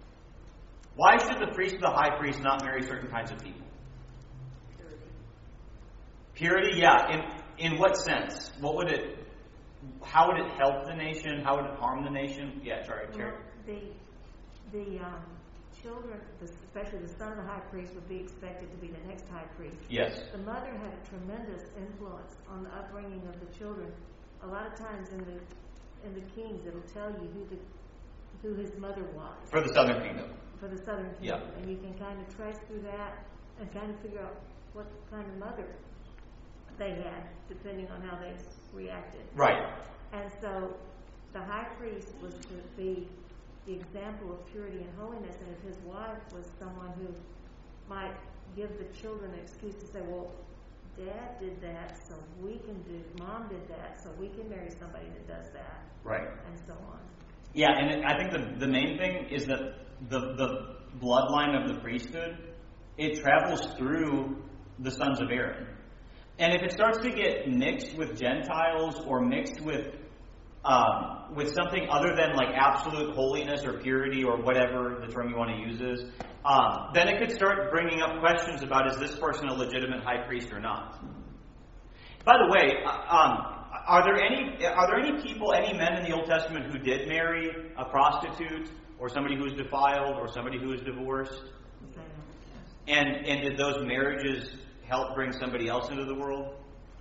Why should the priest or the high priest not marry certain kinds of people? Purity. Purity, yeah. In in what sense? What would it? How would it help the nation? How would it harm the nation? Yeah, sorry, Terry. Well, the the um, children, especially the son of the high priest, would be expected to be the next high priest. Yes. The mother had a tremendous influence on the upbringing of the children. A lot of times in the in the Kings, it'll tell you who the who his mother was. For the Southern Kingdom. For the Southern Kingdom, Yeah. and you can kind of trace through that and kind of figure out what kind of mother they had, depending on how they reacted. Right. And so the high priest was to be the example of purity and holiness, and if his wife was someone who might give the children an excuse to say, well, Dad did that, so we can do, Mom did that, so we can marry somebody that does that. Right. And so on. Yeah, and it, I think the the main thing is that the the bloodline of the priesthood, it travels through the sons of Aaron. And if it starts to get mixed with Gentiles or mixed with um, with something other than like absolute holiness or purity or whatever the term you want to use is, um, then it could start bringing up questions about, is this person a legitimate high priest or not? By the way, um, are there any are there any people, any men in the Old Testament who did marry a prostitute or somebody who was defiled or somebody who was divorced? And and did those marriages help bring somebody else into the world?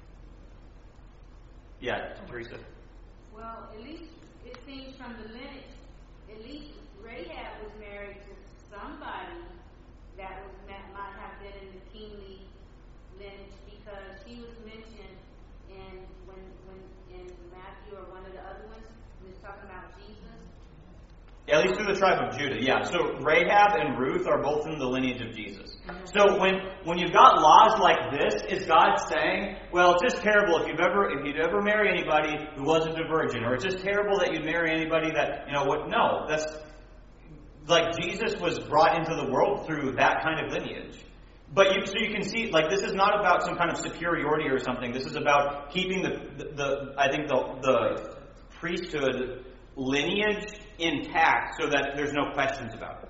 Yeah, Teresa. Well, at least it seems from the lineage, at least Rahab was married to somebody that was that might have been in the kingly lineage, because she was mentioned in when when in Matthew or one of the other ones when it's talking about Jesus. At least through the tribe of Judah, yeah. So Rahab and Ruth are both in the lineage of Jesus. So when when you've got laws like this, is God saying, well, it's just terrible if you've ever if you'd ever marry anybody who wasn't a virgin, or it's just terrible that you'd marry anybody that, you know what? No, that's like Jesus was brought into the world through that kind of lineage. But you, so you can see, like, this is not about some kind of superiority or something. This is about keeping the, the, the I think, the, the priesthood lineage intact so that there's no questions about it.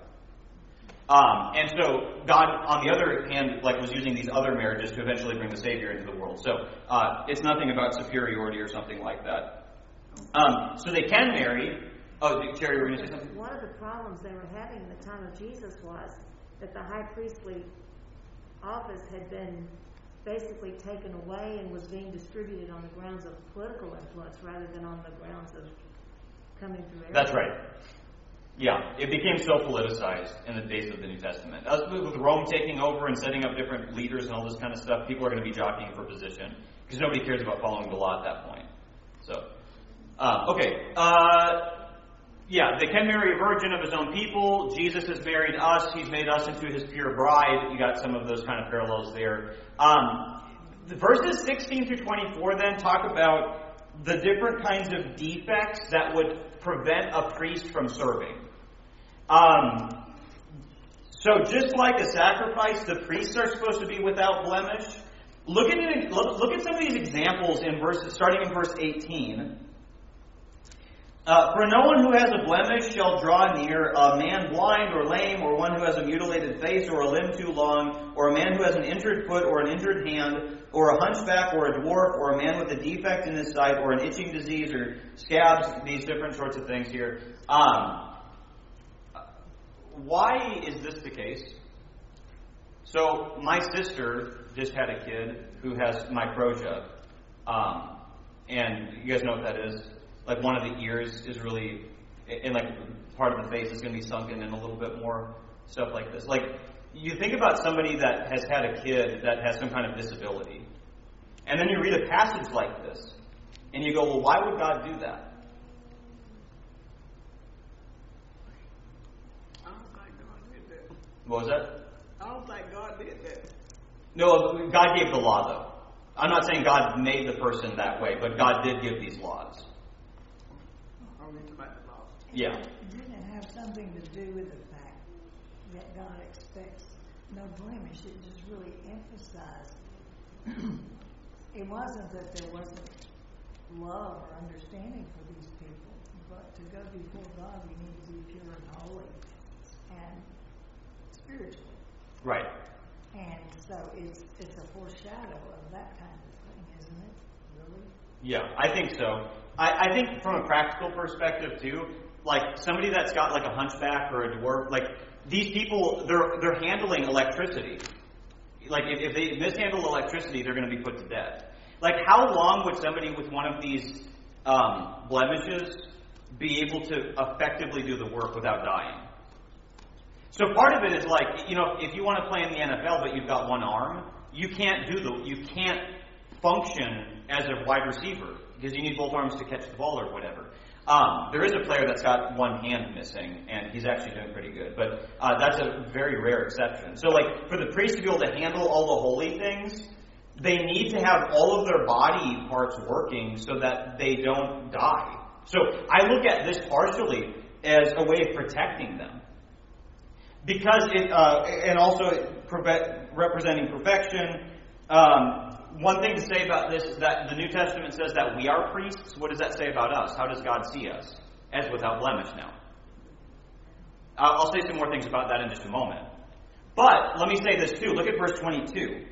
Um, and so God, on the other hand, like, was using these other marriages to eventually bring the Savior into the world. So uh, it's nothing about superiority or something like that. Um, so they can marry. Oh, Terry, were you going to say something? One of the problems they were having in the time of Jesus was that the high priestly office had been basically taken away and was being distributed on the grounds of political influence rather than on the grounds of coming through. That's right. Yeah, it became so politicized in the days of the New Testament. As with Rome taking over and setting up different leaders and all this kind of stuff, people are going to be jockeying for position because nobody cares about following the law at that point. So, uh, okay. Uh, yeah, they can marry a virgin of his own people. Jesus has married us. He's made us into his pure bride. You got some of those kind of parallels there. Um, the verses sixteen through twenty-four then talk about the different kinds of defects that would prevent a priest from serving. Um, so just like a sacrifice, the priests are supposed to be without blemish. Look at it, look, look at some of these examples in verses, starting in verse eighteen. Uh, For no one who has a blemish shall draw near, a man blind or lame, or one who has a mutilated face, or a limb too long, or a man who has an injured foot or an injured hand, or a hunchback or a dwarf, or a man with a defect in his sight, or an itching disease, or scabs, these different sorts of things here. Um, why is this the case? So my sister just had a kid who has microtia. Um, and you guys know what that is? Like, one of the ears is really, and like part of the face is going to be sunken in a little bit more, stuff like this. Like, you think about somebody that has had a kid that has some kind of disability, and then you read a passage like this, and you go, well, why would God do that? I don't think God did that. What was that? I don't think God did that. No, God gave the law, though. I'm not saying God made the person that way, but God did give these laws. I mean, to make the law. Yeah. Didn't it have something to do with the fact that God expects no blemish? It just really emphasized. It wasn't that there wasn't love or understanding for these people, but to go before God, we need to be pure and holy and spiritual. Right. And so it's it's a foreshadow of that kind of thing, isn't it? Really? Yeah, I think so. I, I think from a practical perspective too, like somebody that's got like a hunchback or a dwarf, like these people, they're they're handling electricity. Like if, if they mishandle electricity, they're going to be put to death. Like how long would somebody with one of these um, blemishes be able to effectively do the work without dying? So part of it is like, you know, if you want to play in the N F L but you've got one arm, you can't do the you can't function as a wide receiver because you need both arms to catch the ball or whatever. Um, there is a player that's got one hand missing, and he's actually doing pretty good. But uh, that's a very rare exception. So, like, for the priest to be able to handle all the holy things, they need to have all of their body parts working so that they don't die. So I look at this partially as a way of protecting them. Because it, uh, and also preve- representing perfection. Um, one thing to say about this is that the New Testament says that we are priests. What does that say about us? How does God see us? As without blemish now. Uh, I'll say some more things about that in just a moment. But let me say this too. Look at verse twenty-two.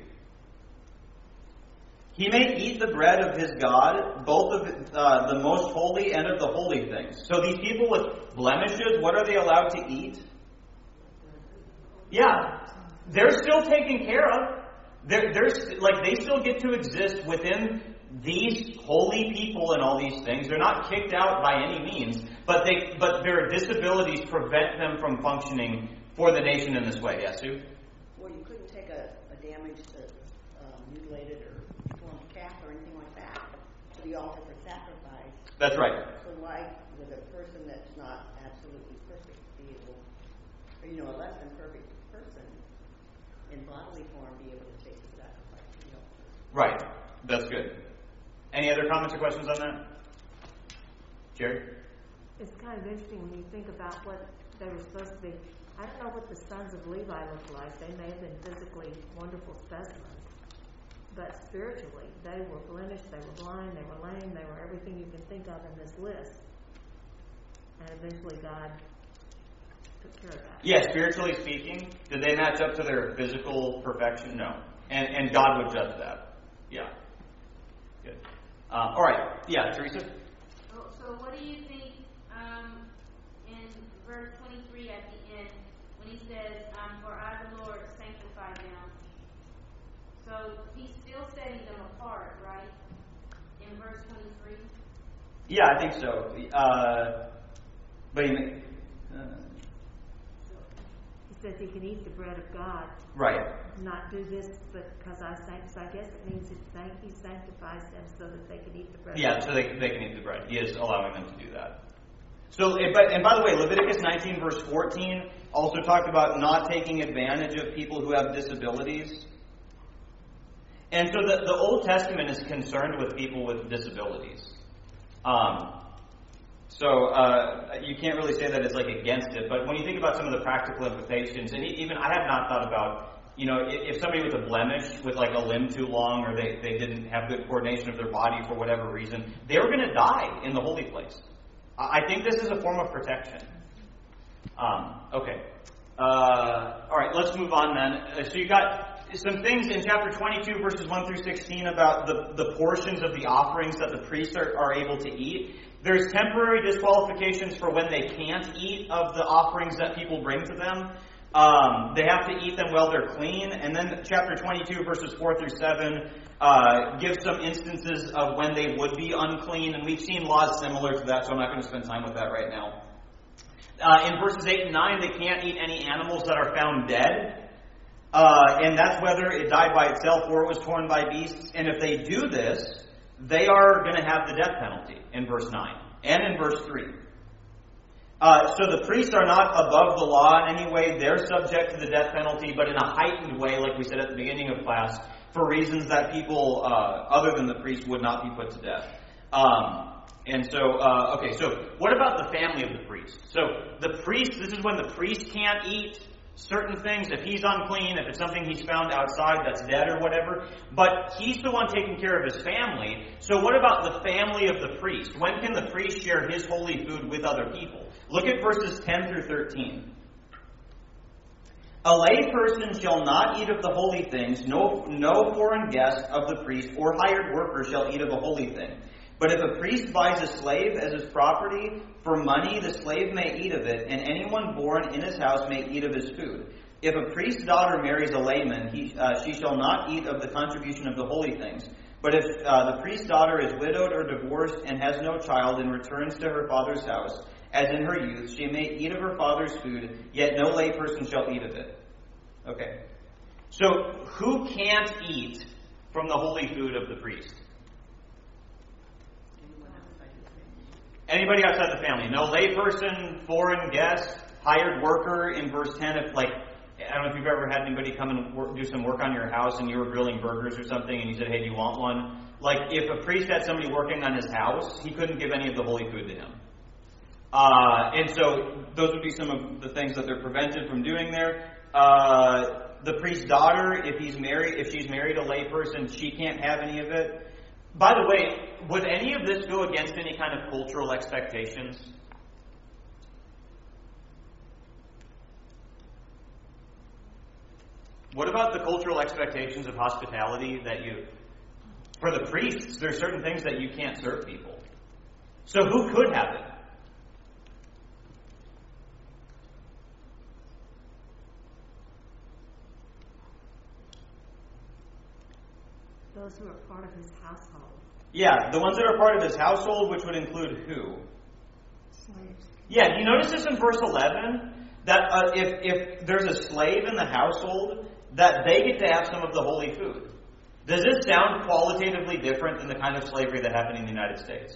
He may eat the bread of his God, both of uh, the most holy and of the holy things. So these people with blemishes, what are they allowed to eat? Yeah, they're still taken care of. They're, they're st- like they still get to exist within these holy people and all these things. They're not kicked out by any means, but they but their disabilities prevent them from functioning for the nation in this way. Yes, Sue? Well, you couldn't take a, a damaged, uh, um, mutilated, or deformed calf or anything like that to the altar for sacrifice. That's right. So why would a person that's not absolutely perfect be able, or you know, a less than perfect person in bodily form be able to take the sacrifice to the altar? Right. That's good. Any other comments or questions on that? Jerry? It's kind of interesting when you think about what they were supposed to be. I don't know what the sons of Levi looked like. They may have been physically wonderful specimens, but spiritually, they were blemished, they were blind, they were lame, they were everything you can think of in this list. And eventually God took care of that. Yeah, spiritually speaking, did they match up to their physical perfection? No. And and God would judge that. Yeah. Good. Uh, all right. Yeah, Teresa? So, so what do you think um, in verse twenty-three at the end when he says, um, for I, the Lord, sanctify them? So he's still setting them apart, right? In verse twenty-three? Yeah, I think so. Uh, but he, uh, He says he can eat the bread of God. right. Not do this, but because I sanctify. So I guess it means it sanct- he sanctifies them so that they can eat the bread. Yeah, so they, they can eat the bread. He is allowing them to do that. So, and by, and by the way, Leviticus nineteen verse fourteen also talked about not taking advantage of people who have disabilities. And so the, the Old Testament is concerned with people with disabilities. Um, so uh, you can't really say that it's like against it, but when you think about some of the practical implications, and even I have not thought about, you know, if somebody with a blemish, with like a limb too long, or they, they didn't have good coordination of their body for whatever reason, they were going to die in the holy place. I think this is a form of protection. Um, okay. Uh, all right, let's move on then. So you got some things in chapter twenty-two, verses one through sixteen, about the, the portions of the offerings that the priests are, are able to eat. There's temporary disqualifications for when they can't eat of the offerings that people bring to them. Um, they have to eat them while they're clean. And then chapter twenty-two, verses four through seven, uh, gives some instances of when they would be unclean. And we've seen laws similar to that, so I'm not going to spend time with that right now. Uh, in verses eight and nine, they can't eat any animals that are found dead. Uh, and that's whether it died by itself or it was torn by beasts. And if they do this, they are going to have the death penalty in verse nine and in verse three. Uh, so the priests are not above the law in any way. They're subject to the death penalty, but in a heightened way, like we said at the beginning of class, for reasons that people uh, other than the priest would not be put to death. Um, and so, uh, okay, so what about the family of the priest? So the priest, this is when the priest can't eat certain things, if he's unclean, if it's something he's found outside that's dead or whatever, but he's the one taking care of his family. So what about the family of the priest? When can the priest share his holy food with other people? Look at verses ten through thirteen. A lay person shall not eat of the holy things, no, no foreign guest of the priest or hired worker shall eat of a holy thing. But if a priest buys a slave as his property for money, the slave may eat of it, and anyone born in his house may eat of his food. If a priest's daughter marries a layman, he, uh, she shall not eat of the contribution of the holy things. But if uh, the priest's daughter is widowed or divorced and has no child and returns to her father's house, as in her youth, she may eat of her father's food, yet no layperson shall eat of it. Okay. So, who can't eat from the holy food of the priest? Anybody outside the family. No layperson, foreign guest, hired worker in verse ten. If, like, I don't know if you've ever had anybody come and work, do some work on your house and you were grilling burgers or something and you said, hey, do you want one? Like, if a priest had somebody working on his house, he couldn't give any of the holy food to him. Uh, and so those would be some of the things that they're prevented from doing there. Uh, the priest's daughter, if he's married, if she's married a layperson, she can't have any of it. By the way, would any of this go against any kind of cultural expectations? What about the cultural expectations of hospitality that you... For the priests, there are certain things that you can't serve people. So who could have it? those who are part of his household. Yeah, the ones that are part of his household, which would include who? Slaves. Yeah, you notice this in verse eleven, that uh, if, if there's a slave in the household, that they get to have some of the holy food. Does this sound qualitatively different than the kind of slavery that happened in the United States?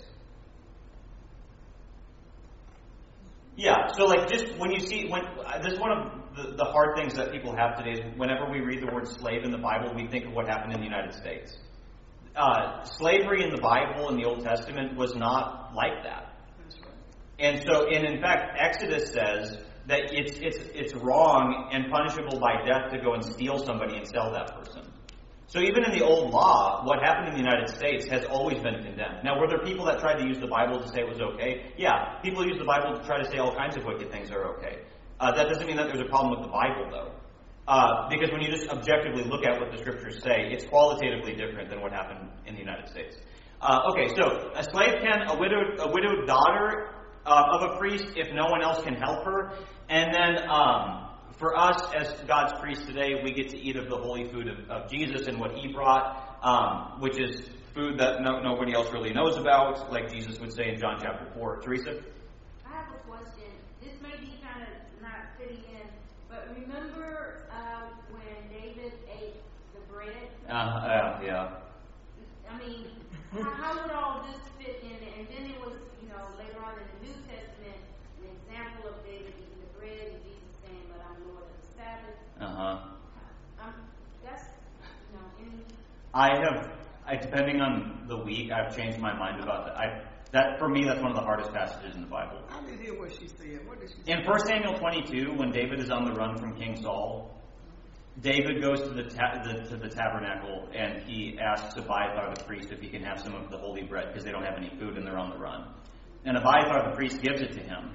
Yeah, so like just when you see, when uh, this is one of the, the hard things that people have today is whenever we read the word slave in the Bible, we think of what happened in the United States. Uh, slavery in the Bible in the Old Testament was not like that. That's right. And so, and in fact, Exodus says that it's it's it's wrong and punishable by death to go and steal somebody and sell that person. So even in the old law, what happened in the United States has always been condemned. Now, were there people that tried to use the Bible to say it was okay? Yeah, people use the Bible to try to say all kinds of wicked things are okay. Uh, that doesn't mean that there's a problem with the Bible, though. Uh, because when you just objectively look at what the Scriptures say, it's qualitatively different than what happened in the United States. Uh, okay, so a slave can, a widowed, a widowed daughter uh, of a priest if no one else can help her. And then um, for us as God's priests today, we get to eat of the holy food of, of Jesus and what he brought, um, which is food that no, nobody else really knows about, like Jesus would say in John chapter four. Teresa? I have a question. This may be kind of not fitting in, but remember uh, when David ate the bread? Uh, uh, yeah. I mean, how, how would all this fit in? And then it was, you know, later on in the New Testament, an example of David eating the bread and Jesus saying, "But I'm Lord of the Sabbath." Uh-huh. Um, that's, you know, any. I have, I, depending on the week, I've changed my mind about that. I, that for me, that's one of the hardest passages in the Bible. I didn't hear what she said. What did she say? In First Samuel twenty-two, when David is on the run from King Saul, David goes to the, ta- the to the tabernacle and he asks Abiathar the priest if he can have some of the holy bread because they don't have any food and they're on the run. And Abiathar the priest gives it to him.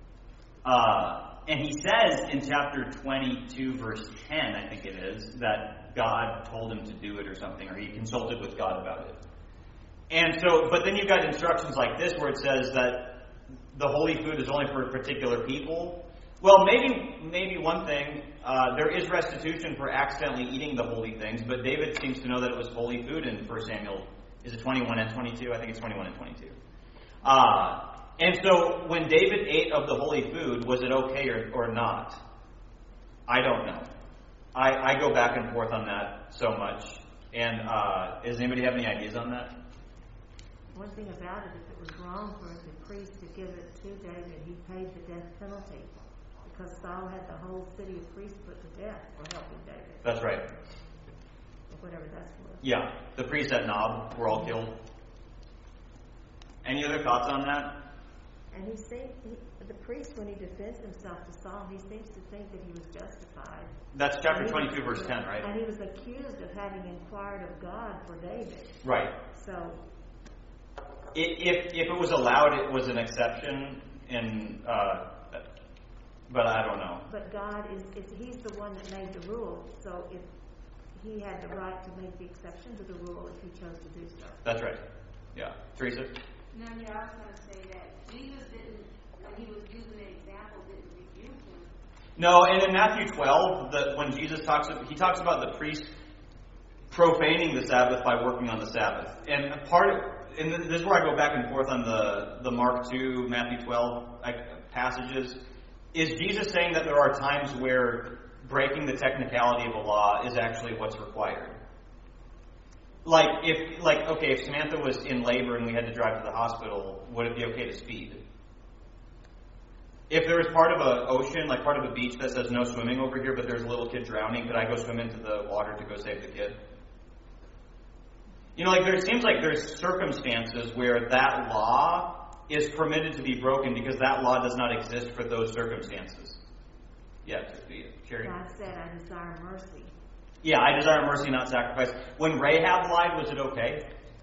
Uh, and he says in chapter twenty-two, verse ten, I think it is, that God told him to do it or something, or he consulted with God about it. And so, but then you've got instructions like this where it says that the holy food is only for particular people. Well, maybe maybe one thing, uh, there is restitution for accidentally eating the holy things, but David seems to know that it was holy food in First Samuel. Is it twenty-one and twenty-two? I think it's twenty-one and twenty-two. Uh, and so when David ate of the holy food, was it okay or, or not? I don't know. I, I go back and forth on that so much. And uh, does anybody have any ideas on that? One thing about it, if it was wrong for the priest to give it to David, he paid the death penalty. Because Saul had the whole city of priests put to death for helping David. That's right. Or whatever that's worth. Yeah, the priests at Nob were all killed. Any other thoughts on that? And he seemed, he, the priest, when he defends himself to Saul, he seems to think that he was justified. That's chapter And he twenty-two, was- verse ten, right? And he was accused of having inquired of God for David. Right. So, If if it was allowed, it was an exception, in, uh, but I don't know. but God is, is, he's the one that made the rule. So if he had the right to make the exception to the rule if he chose to do so. That's right. Yeah. Teresa? No, yeah, I was going to say that Jesus didn't, when he was using the example, didn't rebuke him. No, and in Matthew twelve, the, when Jesus talks, he talks about the priest profaning the Sabbath by working on the Sabbath. And a part of, and this is where I go back and forth on the, the Mark two, Matthew twelve like, passages. Is Jesus saying that there are times where breaking the technicality of a law is actually what's required? Like, if, like, okay, if Samantha was in labor and we had to drive to the hospital, would it be okay to speed? If there was part of an ocean, like part of a beach that says no swimming over here, but there's a little kid drowning, could I go swim into the water to go save the kid? You know, like, there seems like there's circumstances where that law is permitted to be broken because that law does not exist for those circumstances. Yeah, Carrie. God said, I desire mercy. Yeah, I desire mercy, not sacrifice. When Rahab lied, was it okay?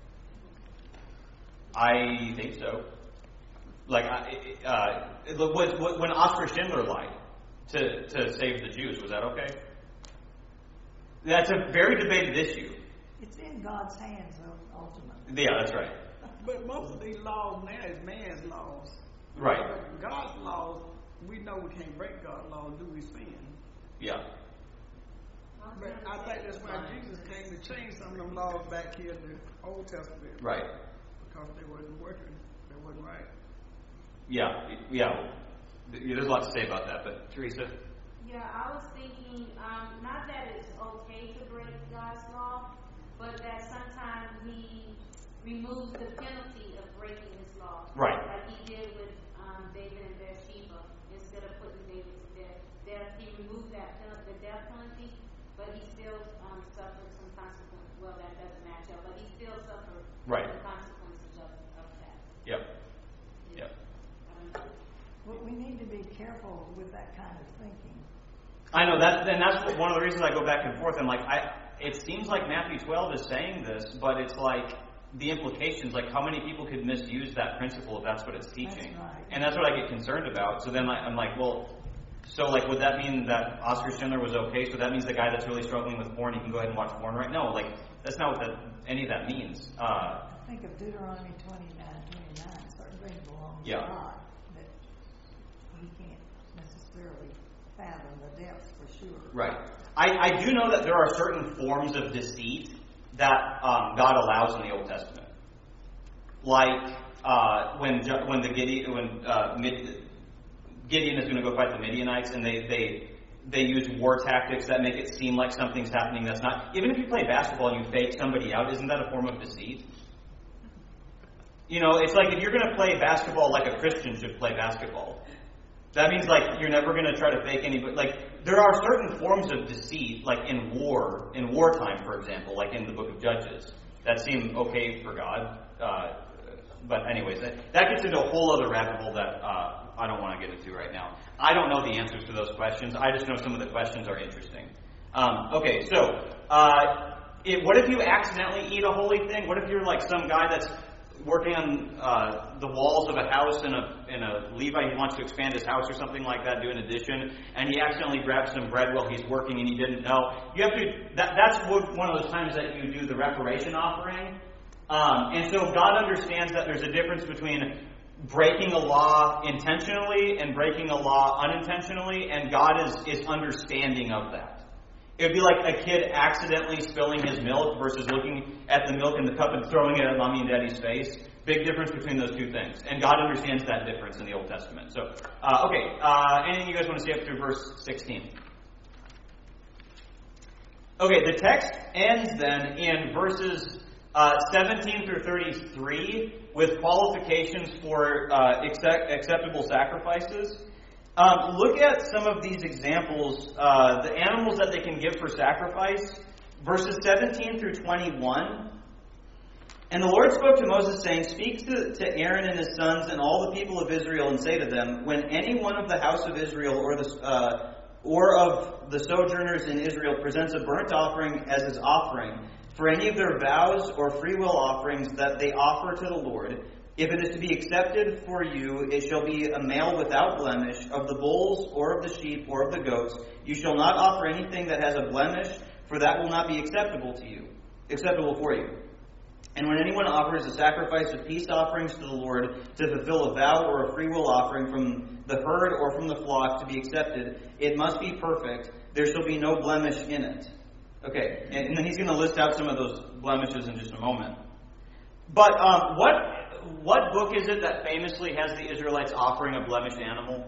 I think so. Like, uh, was, when Oscar Schindler lied to, to save the Jews, was that okay? That's a very debated issue. It's in God's hands, ultimately. Yeah, that's right. But most of these laws now is man's laws. Right. God's laws, we know we can't break God's laws, do we sin? Yeah. But I think that's why Jesus came to change some of them laws back here in the Old Testament. Right. Because they wasn't working. They wasn't right. Yeah, yeah. There's a lot to say about that, but Teresa? Yeah, I was thinking, um, not that it's okay to break God's law, but that sometimes He removes the penalty of breaking His law. Right. Like He did with um, David and Bathsheba. Instead of putting David to death, death He removed that penalty, the death penalty, but he still um, suffered some consequences. Well, that doesn't match up, but he still suffered Right. the consequences of, of that. Yep. Yep. Um, But we need to be careful with that kind of thinking. I know that, and that's one of the reasons I go back and forth. I'm like, I. It seems like Matthew twelve is saying this, but it's like the implications, like how many people could misuse that principle if that's what it's teaching, That's right. and that's what I get concerned about. So then I, I'm like, well, so like, would that mean that Oscar Schindler was okay? So that means the guy that's really struggling with porn, he can go ahead and watch porn, right? No, like that's not what that, any of that means. Uh, Think of Deuteronomy twenty-nine, twenty-nine, certain things belong to Yeah. God, that He can't necessarily fathom the depths for sure. Right. I, I do know that there are certain forms of deceit that um, God allows in the Old Testament, like uh, when when the Gideon when uh, Mid, Gideon is going to go fight the Midianites, and they they they use war tactics that make it seem like something's happening that's not. Even if you play basketball and you fake somebody out, isn't that a form of deceit? You know, it's like if you're going to play basketball like a Christian should play basketball. That means, like, you're never going to try to fake anybody. Like, there are certain forms of deceit, like in war, in wartime, for example, like in the book of Judges, that seem okay for God. Uh, but anyways, that, that gets into a whole other rabbit hole that uh, I don't want to get into right now. I don't know the answers to those questions. I just know some of the questions are interesting. Um, okay, so, uh, it, what if you accidentally eat a holy thing? What if you're like some guy that's working on uh, the walls of a house in a in a Levi, he wants to expand his house or something like that, do an addition, and he accidentally grabs some bread while he's working and he didn't know. You have to. That, that's one of those times that you do the reparation offering, um, and so God understands that there's a difference between breaking a law intentionally and breaking a law unintentionally, and God is is understanding of that. It would be like a kid accidentally spilling his milk versus looking at the milk in the cup and throwing it at mommy and daddy's face. Big difference between those two things. And God understands that difference in the Old Testament. So, uh, okay. Uh, anything you guys want to see up through verse sixteen? Okay, the text ends then in verses uh, seventeen through thirty-three with qualifications for uh, accept- acceptable sacrifices. Um, look at some of these examples, uh, the animals that they can give for sacrifice. Verses seventeen through twenty-one. And the Lord spoke to Moses, saying, Speak to, to Aaron and his sons and all the people of Israel, and say to them, When any one of the house of Israel or the uh, or of the sojourners in Israel presents a burnt offering as his offering for any of their vows or freewill offerings that they offer to the Lord, if it is to be accepted for you, it shall be a male without blemish, of the bulls or of the sheep or of the goats. You shall not offer anything that has a blemish, for that will not be acceptable to you, acceptable for you. And when anyone offers a sacrifice of peace offerings to the Lord to fulfill a vow or a freewill offering from the herd or from the flock to be accepted, it must be perfect. There shall be no blemish in it. Okay, and, and then he's going to list out some of those blemishes in just a moment. But um, what what book is it that famously has the Israelites offering a blemished animal?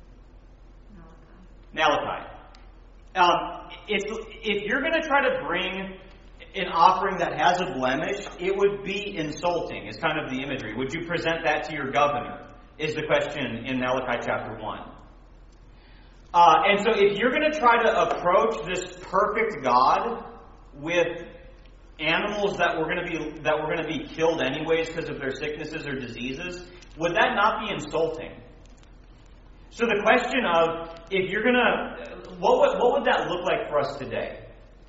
Malachi. Um, if, if you're going to try to bring an offering that has a blemish, it would be insulting, is kind of the imagery. Would you present that to your governor, is the question in Malachi chapter one. Uh, and so if you're going to try to approach this perfect God with animals that were going to be that were going to be killed anyways because of their sicknesses or diseases, would that not be insulting? So the question of, if you're going to, what would, what would that look like for us today?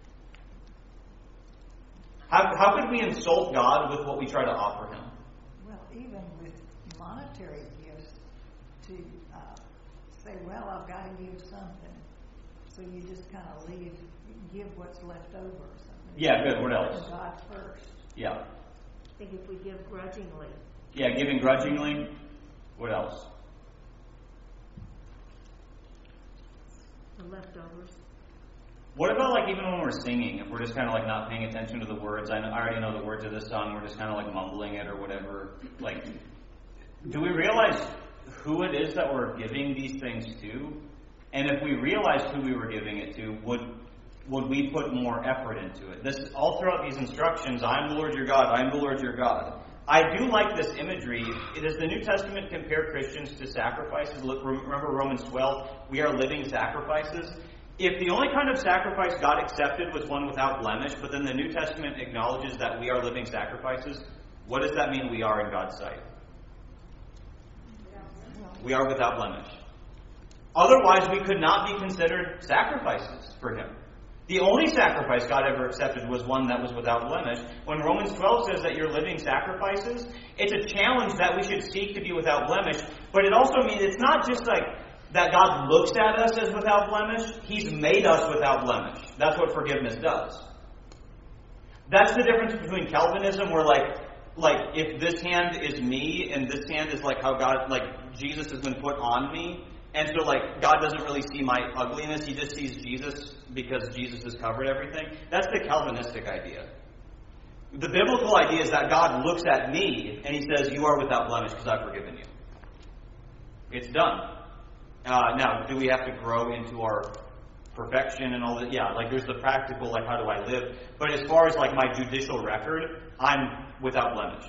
How, how could we insult God with what we try to offer Him? Well, even with monetary gifts, to uh, say, well, I've got to give something. So you just kind of leave, give what's left over or something. Yeah, good. What else? God first. Yeah. I think if we give grudgingly. Yeah, giving grudgingly. What else? The leftovers. What about like even when we're singing, if we're just kind of like not paying attention to the words? I, know, I already know the words of this song. We're just kind of like mumbling it or whatever. Like, do we realize who it is that we're giving these things to? And if we realized who we were giving it to, would would we put more effort into it? This all throughout these instructions. I am the Lord your God. I am the Lord your God. I do like this imagery. Does the New Testament compare Christians to sacrifices? Look, remember Romans twelve? We are living sacrifices. If the only kind of sacrifice God accepted was one without blemish, but then the New Testament acknowledges that we are living sacrifices, what does that mean we are in God's sight? We are without blemish. Otherwise, we could not be considered sacrifices for Him. The only sacrifice God ever accepted was one that was without blemish. When Romans twelve says that you're living sacrifices, it's a challenge that we should seek to be without blemish. But it also means it's not just like that God looks at us as without blemish. He's made us without blemish. That's what forgiveness does. That's the difference between Calvinism, where like, like if this hand is me and this hand is like how God, like Jesus has been put on me. And so, like, God doesn't really see my ugliness. He just sees Jesus because Jesus has covered everything. That's the Calvinistic idea. The biblical idea is that God looks at me and He says, you are without blemish because I've forgiven you. It's done. Uh, now, do we have to grow into our perfection and all that? Yeah, like there's the practical, like how do I live? But as far as like my judicial record, I'm without blemish.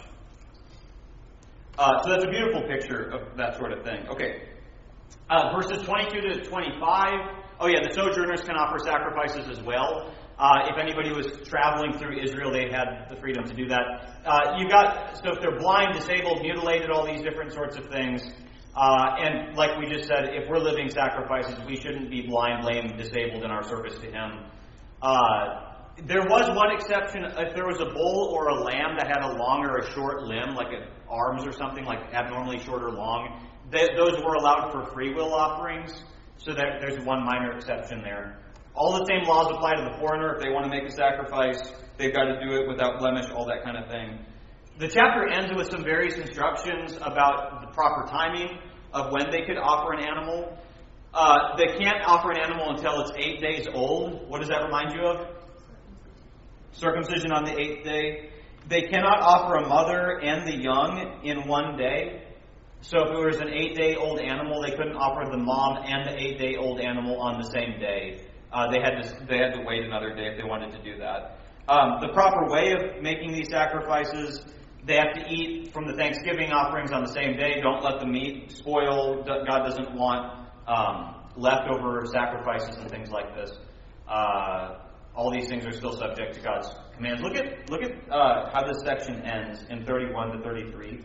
Uh, so that's a beautiful picture of that sort of thing. Okay. Uh, verses twenty-two to twenty-five. Oh yeah, the sojourners can offer sacrifices as well. Uh, if anybody was traveling through Israel, they had the freedom to do that. Uh, you got so if they're blind, disabled, mutilated, all these different sorts of things. Uh, and like we just said, if we're living sacrifices, we shouldn't be blind, lame, disabled in our service to Him. Uh, there was one exception. If there was a bull or a lamb that had a long or a short limb, like an arms or something, like abnormally short or long, they, those were allowed for free will offerings. So that there's one minor exception there. All the same laws apply to the foreigner. If they want to make a sacrifice, they've got to do it without blemish, all that kind of thing. The chapter ends with some various instructions about the proper timing of when they could offer an animal. Uh, they can't offer an animal until it's eight days old. What does that remind you of? Circumcision on the eighth day. They cannot offer a mother and the young in one day. So if it was an eight-day-old animal, they couldn't offer the mom and the eight-day-old animal on the same day. Uh, they had to they had to wait another day if they wanted to do that. Um, the proper way of making these sacrifices, they have to eat from the Thanksgiving offerings on the same day. Don't let the meat spoil. God doesn't want um, leftover sacrifices and things like this. Uh, all these things are still subject to God's commands. Look at look at uh, how this section ends in thirty-one to thirty-three.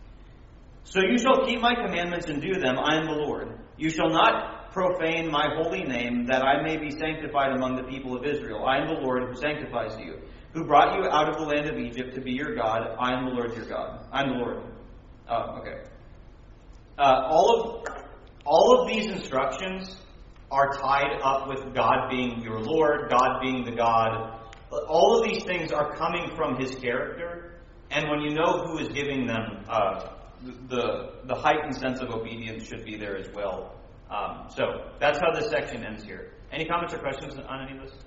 So you shall keep my commandments and do them. I am the Lord. You shall not profane my holy name, that I may be sanctified among the people of Israel. I am the Lord who sanctifies you, who brought you out of the land of Egypt to be your God. I am the Lord your God. I am the Lord. Oh, okay. Uh, all of all of these instructions are tied up with God being your Lord, God being the God. All of these things are coming from His character, and when you know who is giving them, uh, the the heightened sense of obedience should be there as well. Um, so that's how this section ends here. Any comments or questions on any of this?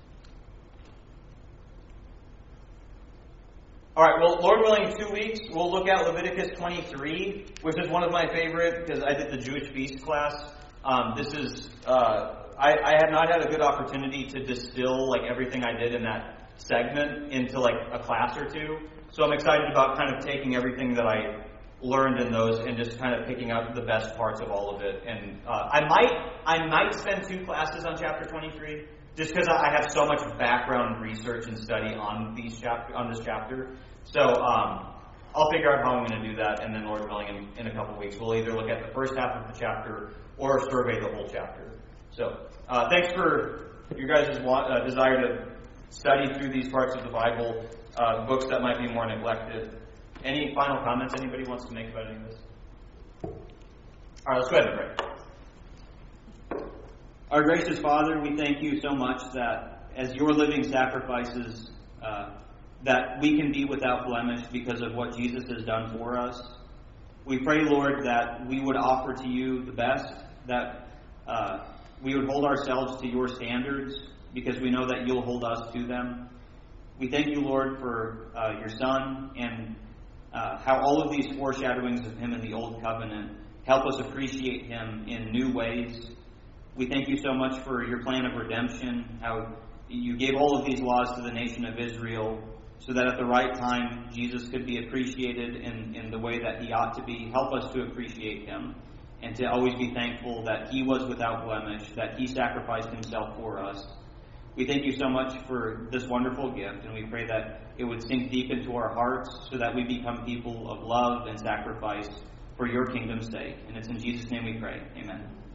All right, well, Lord willing, in two weeks, we'll look at Leviticus twenty-three, which is one of my favorite because I did the Jewish feast class. Um, this is, uh, I, I have not had a good opportunity to distill like everything I did in that segment into like a class or two. So I'm excited about kind of taking everything that I learned in those and just kind of picking out the best parts of all of it. And uh, I might I might spend two classes on chapter twenty-three just because I have so much background research and study on these chapter on this chapter. So um, I'll figure out how I'm going to do that, and then Lord willing, in, in a couple weeks, we'll either look at the first half of the chapter or survey the whole chapter. So uh, thanks for your guys' uh, desire to study through these parts of the Bible, uh, books that might be more neglected. Any final comments anybody wants to make about any of this? All right, let's go ahead and pray. Our gracious Father, we thank you so much that as your living sacrifices, uh, that we can be without blemish because of what Jesus has done for us. We pray, Lord, that we would offer to you the best, that uh, we would hold ourselves to your standards, because we know that you'll hold us to them. We thank you, Lord, for uh, your Son and uh, how all of these foreshadowings of him in the Old Covenant help us appreciate him in new ways. We thank you so much for your plan of redemption, how you gave all of these laws to the nation of Israel so that at the right time Jesus could be appreciated in, in the way that he ought to be. Help us to appreciate him and to always be thankful that he was without blemish, that he sacrificed himself for us. We thank you so much for this wonderful gift, and we pray that it would sink deep into our hearts so that we become people of love and sacrifice for your kingdom's sake. And it's in Jesus' name we pray. Amen.